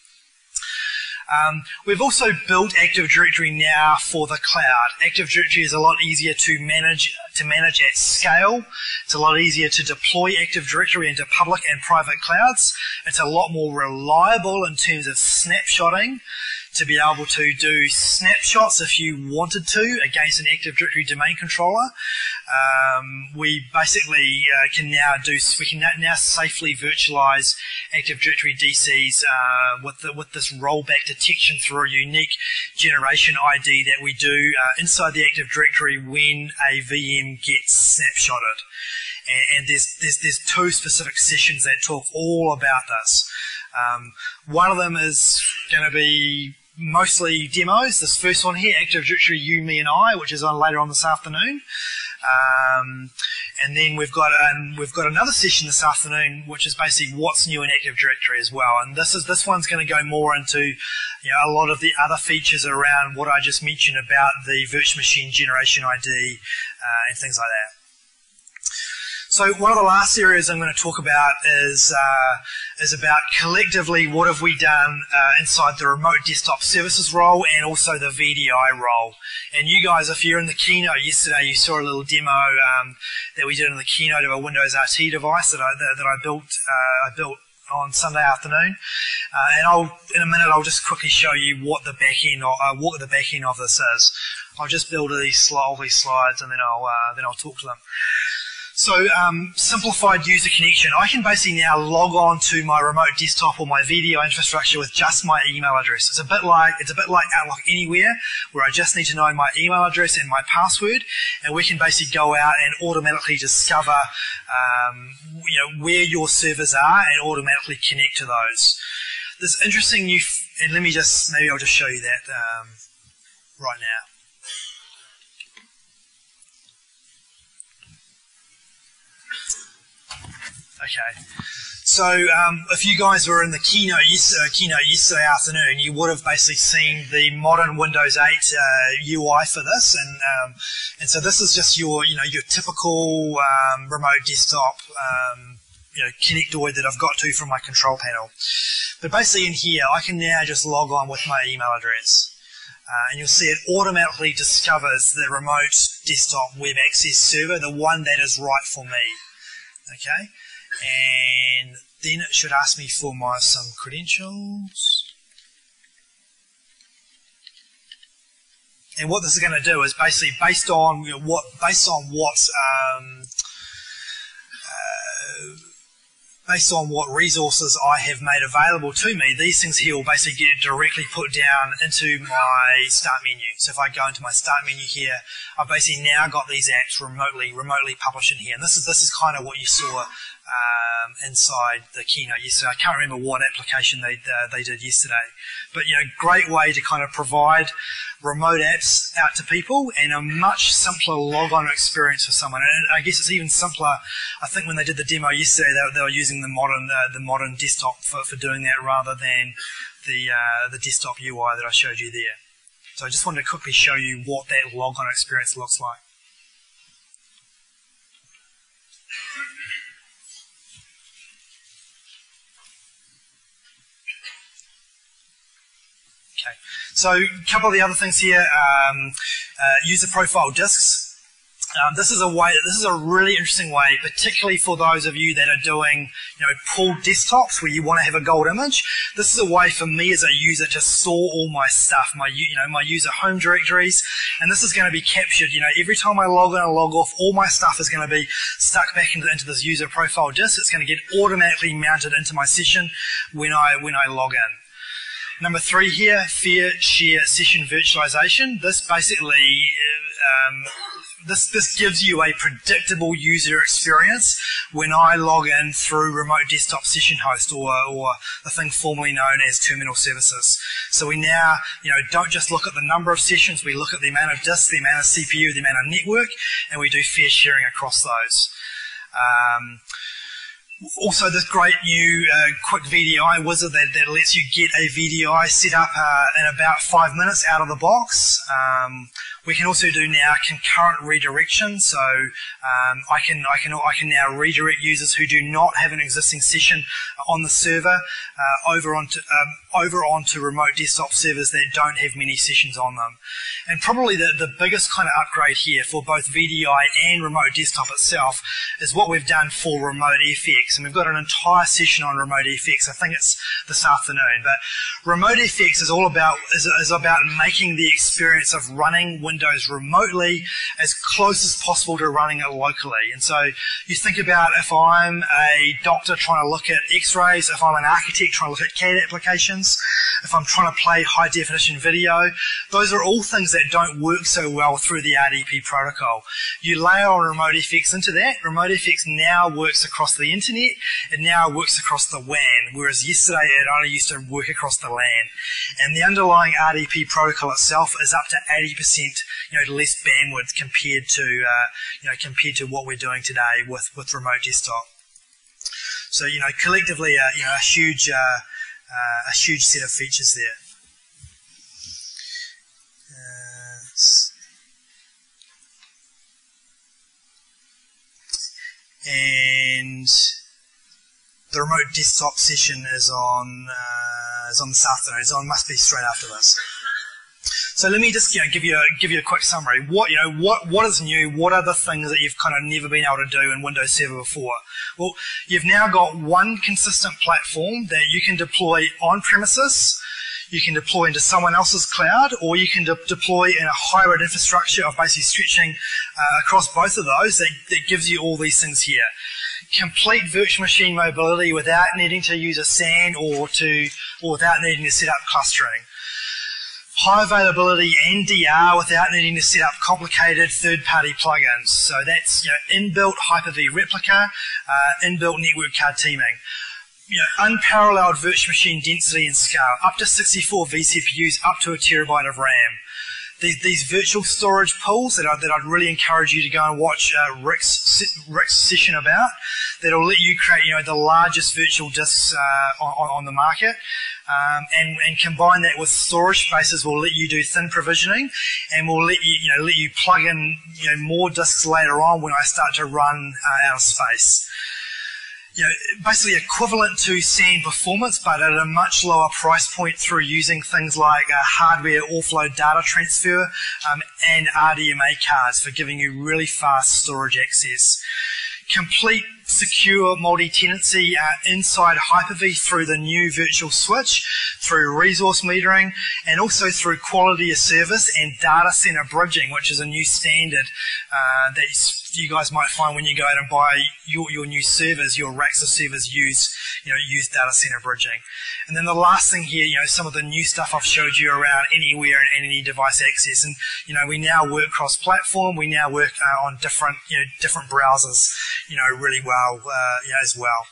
Um, we've also built Active Directory now for the cloud. Active Directory is a lot easier to manage to manage at scale. It's a lot easier to deploy Active Directory into public and private clouds. It's a lot more reliable in terms of snapshotting, to be able to do snapshots if you wanted to against an Active Directory domain controller. Um, we basically uh, can now do, we can now safely virtualize Active Directory D Cs uh, with the, with this rollback detection through a unique generation I D that we do uh, inside the Active Directory when a V M gets snapshotted. And, and there's, there's, there's two specific sessions that talk all about this. Um, one of them is going to be mostly demos. This first one here, Active Directory You, Me and I, which is on later on this afternoon. Um, and then we've got um, we've got another session this afternoon, which is basically what's new in Active Directory as well. And this is this one's going to go more into, you know, a lot of the other features around what I just mentioned about the virtual machine generation I D uh, and things like that. So one of the last areas I'm going to talk about is uh, is about collectively what have we done uh, inside the remote desktop services role and also the V D I role. And you guys, if you're in the keynote yesterday, you saw a little demo um, that we did in the keynote of a Windows R T device that I that, that I built uh, I built on Sunday afternoon. Uh, and I'll in a minute I'll just quickly show you what the back end of, uh, what the back end of this is. I'll just build these all these slides and then I'll uh, then I'll talk to them. So um, simplified user connection. I can basically now log on to my remote desktop or my V D I infrastructure with just my email address. It's a bit like it's a bit like Outlook Anywhere, where I just need to know my email address and my password, and we can basically go out and automatically discover um, you know, where your servers are and automatically connect to those. This interesting new, f and let me just maybe I'll just show you that um, right now. Okay, so um, if you guys were in the keynote yesterday, keynote yesterday afternoon, you would have basically seen the modern Windows eight uh, U I for this, and um, and so this is just your you know your typical um, remote desktop um, you know connectoid that I've got to from my control panel. But basically in here, I can now just log on with my email address. Uh, and you'll see it automatically discovers the remote desktop web access server, the one that is right for me. Okay. And then it should ask me for my some credentials. And what this is going to do is basically based on you know, what based on what um, uh, based on what resources I have made available to me, these things here will basically get directly put down into my start menu. So if I go into my start menu here, I've basically now got these apps remotely remotely published in here. And this is this is kind of what you saw Um, inside the keynote yesterday. I can't remember what application they uh, they did yesterday, but you know, great way to kind of provide remote apps out to people and a much simpler log-on experience for someone. And I guess it's even simpler. I think when they did the demo yesterday, they, they were using the modern uh, the modern desktop for, for doing that rather than the uh, the desktop U I that I showed you there. So I just wanted to quickly show you what that log-on experience looks like. Okay, so a couple of the other things here, um, uh, user profile disks. Um, this is a way. This is a really interesting way, particularly for those of you that are doing, you know, pooled desktops where you want to have a gold image. This is a way for me as a user to store all my stuff, my you know my user home directories, and this is going to be captured. You know, every time I log in and log off, all my stuff is going to be stuck back into, into this user profile disk. It's going to get automatically mounted into my session when I when I log in. Number three here, Fair Share Session Virtualization. This basically, um, this, this gives you a predictable user experience when I log in through Remote Desktop Session Host, or, or the thing formerly known as Terminal Services. So we now, you know, don't just look at the number of sessions, we look at the amount of disks, the amount of C P U, the amount of network, and we do fair sharing across those. Um, Also, this great new uh, quick V D I wizard that, that lets you get a V D I set up uh, in about five minutes out of the box. Um, we can also do now concurrent redirection, so um, I can I can I can now redirect users who do not have an existing session on the server uh, over onto um, over onto remote desktop servers that don't have many sessions on them. And probably the, the biggest kind of upgrade here for both V D I and remote desktop itself is what we've done for Remote F X. And we've got an entire session on Remote F X. I think it's this afternoon. But Remote F X is all about is, is about making the experience of running Windows remotely as close as possible to running it locally. And so you think about if I'm a doctor trying to look at X-rays, if I'm an architect trying to look at C A D applications, if I'm trying to play high definition video, those are all things that don't work so well through the R D P protocol. You layer on Remote F X into that. Remote F X now works across the internet. It now works across the W A N, whereas yesterday it only used to work across the LAN. And the underlying R D P protocol itself is up to eighty percent, you know, less bandwidth compared to, uh, you know, compared to what we're doing today with with remote desktop. So, you know, collectively, uh, you know, a huge, uh, uh, a huge set of features there. And the remote desktop session is on uh, is on this afternoon. It's on must be straight after this. So let me just you know give you a, give you a quick summary. What you know what what is new? What are the things that you've kind of never been able to do in Windows Server before? Well, you've now got one consistent platform that you can deploy on premises. You can deploy into someone else's cloud, or you can de deploy in a hybrid infrastructure of basically stretching uh, across both of those. That, that gives you all these things here. Complete virtual machine mobility without needing to use a S A N or to, or without needing to set up clustering. High availability N D R without needing to set up complicated third-party plugins. So that's you know, inbuilt Hyper-V replica, uh, inbuilt network card teaming. You know, unparalleled virtual machine density and scale, up to sixty-four vCPUs, up to a terabyte of RAM. These, these virtual storage pools that, I, that I'd really encourage you to go and watch uh, Rick's, Rick's session about, that'll let you create you know, the largest virtual disks uh, on, on the market. Um, and, and combine that with storage spaces will let you do thin provisioning, and will let you, you know, let you plug in you know, more disks later on when I start to run uh, out of space. You know, basically equivalent to S A N performance, but at a much lower price point through using things like uh, hardware offload data transfer um, and R D M A cards for giving you really fast storage access. Complete secure multi-tenancy uh, inside Hyper-V through the new virtual switch, through resource metering, and also through quality of service and data center bridging, which is a new standard uh, that you guys might find when you go out and buy your, your new servers, your racks of servers use, you know, use data center bridging. And then the last thing here, you know, some of the new stuff I've showed you around anywhere and any device access. And, you know, we now work cross-platform. We now work uh, on different, you know, different browsers, you know, really well, uh, you know, as well.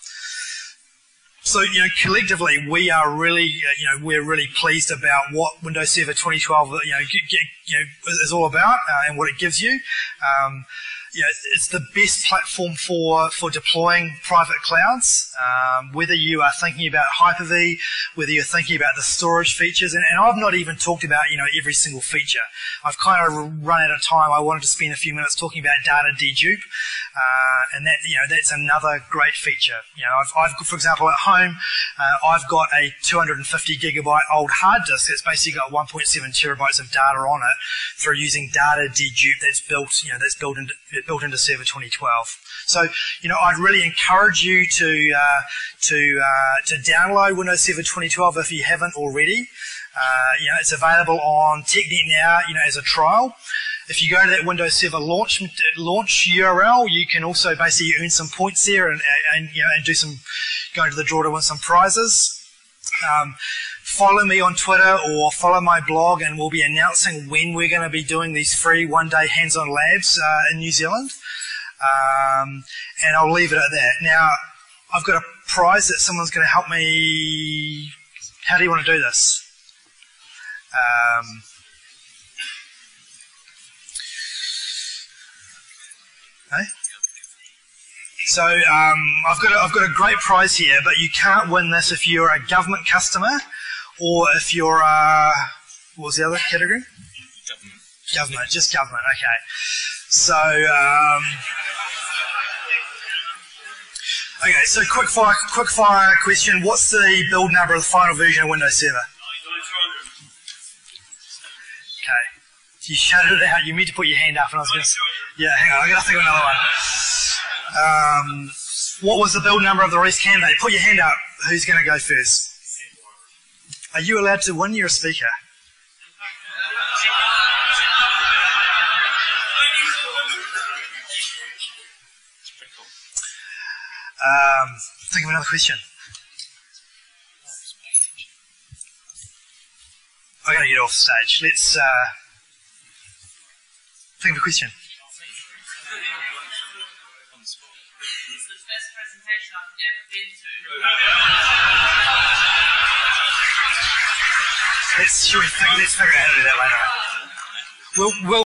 So, you know, collectively, we are really, uh, you know, we're really pleased about what Windows Server twenty twelve, you know, get, get, you know is all about uh, and what it gives you. Um, You know, it's the best platform for, for deploying private clouds, um, whether you are thinking about Hyper-V, whether you're thinking about the storage features, and, and I've not even talked about, you know, every single feature. I've kind of run out of time. I wanted to spend a few minutes talking about data dedupe, uh, and that, you know, that's another great feature. You know, I've, I've for example, at home, uh, I've got a two hundred fifty gigabyte old hard disk that's basically got one point seven terabytes of data on it through using data dedupe that's built, you know, that's built into built into Server twenty twelve. So, you know, I'd really encourage you to uh, to uh, to download Windows Server twenty twelve if you haven't already. Uh, you know, it's available on TechNet now, you know, as a trial. If you go to that Windows Server launch launch U R L, you can also basically earn some points there and, and you know and do some go into the draw to win some prizes. Um, follow me on Twitter or follow my blog, and we'll be announcing when we're going to be doing these free one-day hands-on labs uh, in New Zealand. Um, and I'll leave it at that. Now, I've got a prize that someone's going to help me. How do you want to do this? Um, okay. So um, I've got a, I've got a great prize here, but you can't win this if you're a government customer or if you're a, what was the other category? Government. Government, just government. Okay. So. Um, Okay, so quick fire, quick fire question. What's the build number of the final version of Windows Server? Okay. You shouted it out. You meant to put your hand up, and I was going to. Yeah, hang on. I got to think of another one. Um, what was the build number of the race candidate? Put your hand up. Who's going to go first? Are you allowed to win? You're a speaker. Um, think of another question. I'm going to get off stage. Let's uh, think of a question. This is the best presentation I've ever been to. Let's, should we think, let's figure out how to do that later. We'll, we'll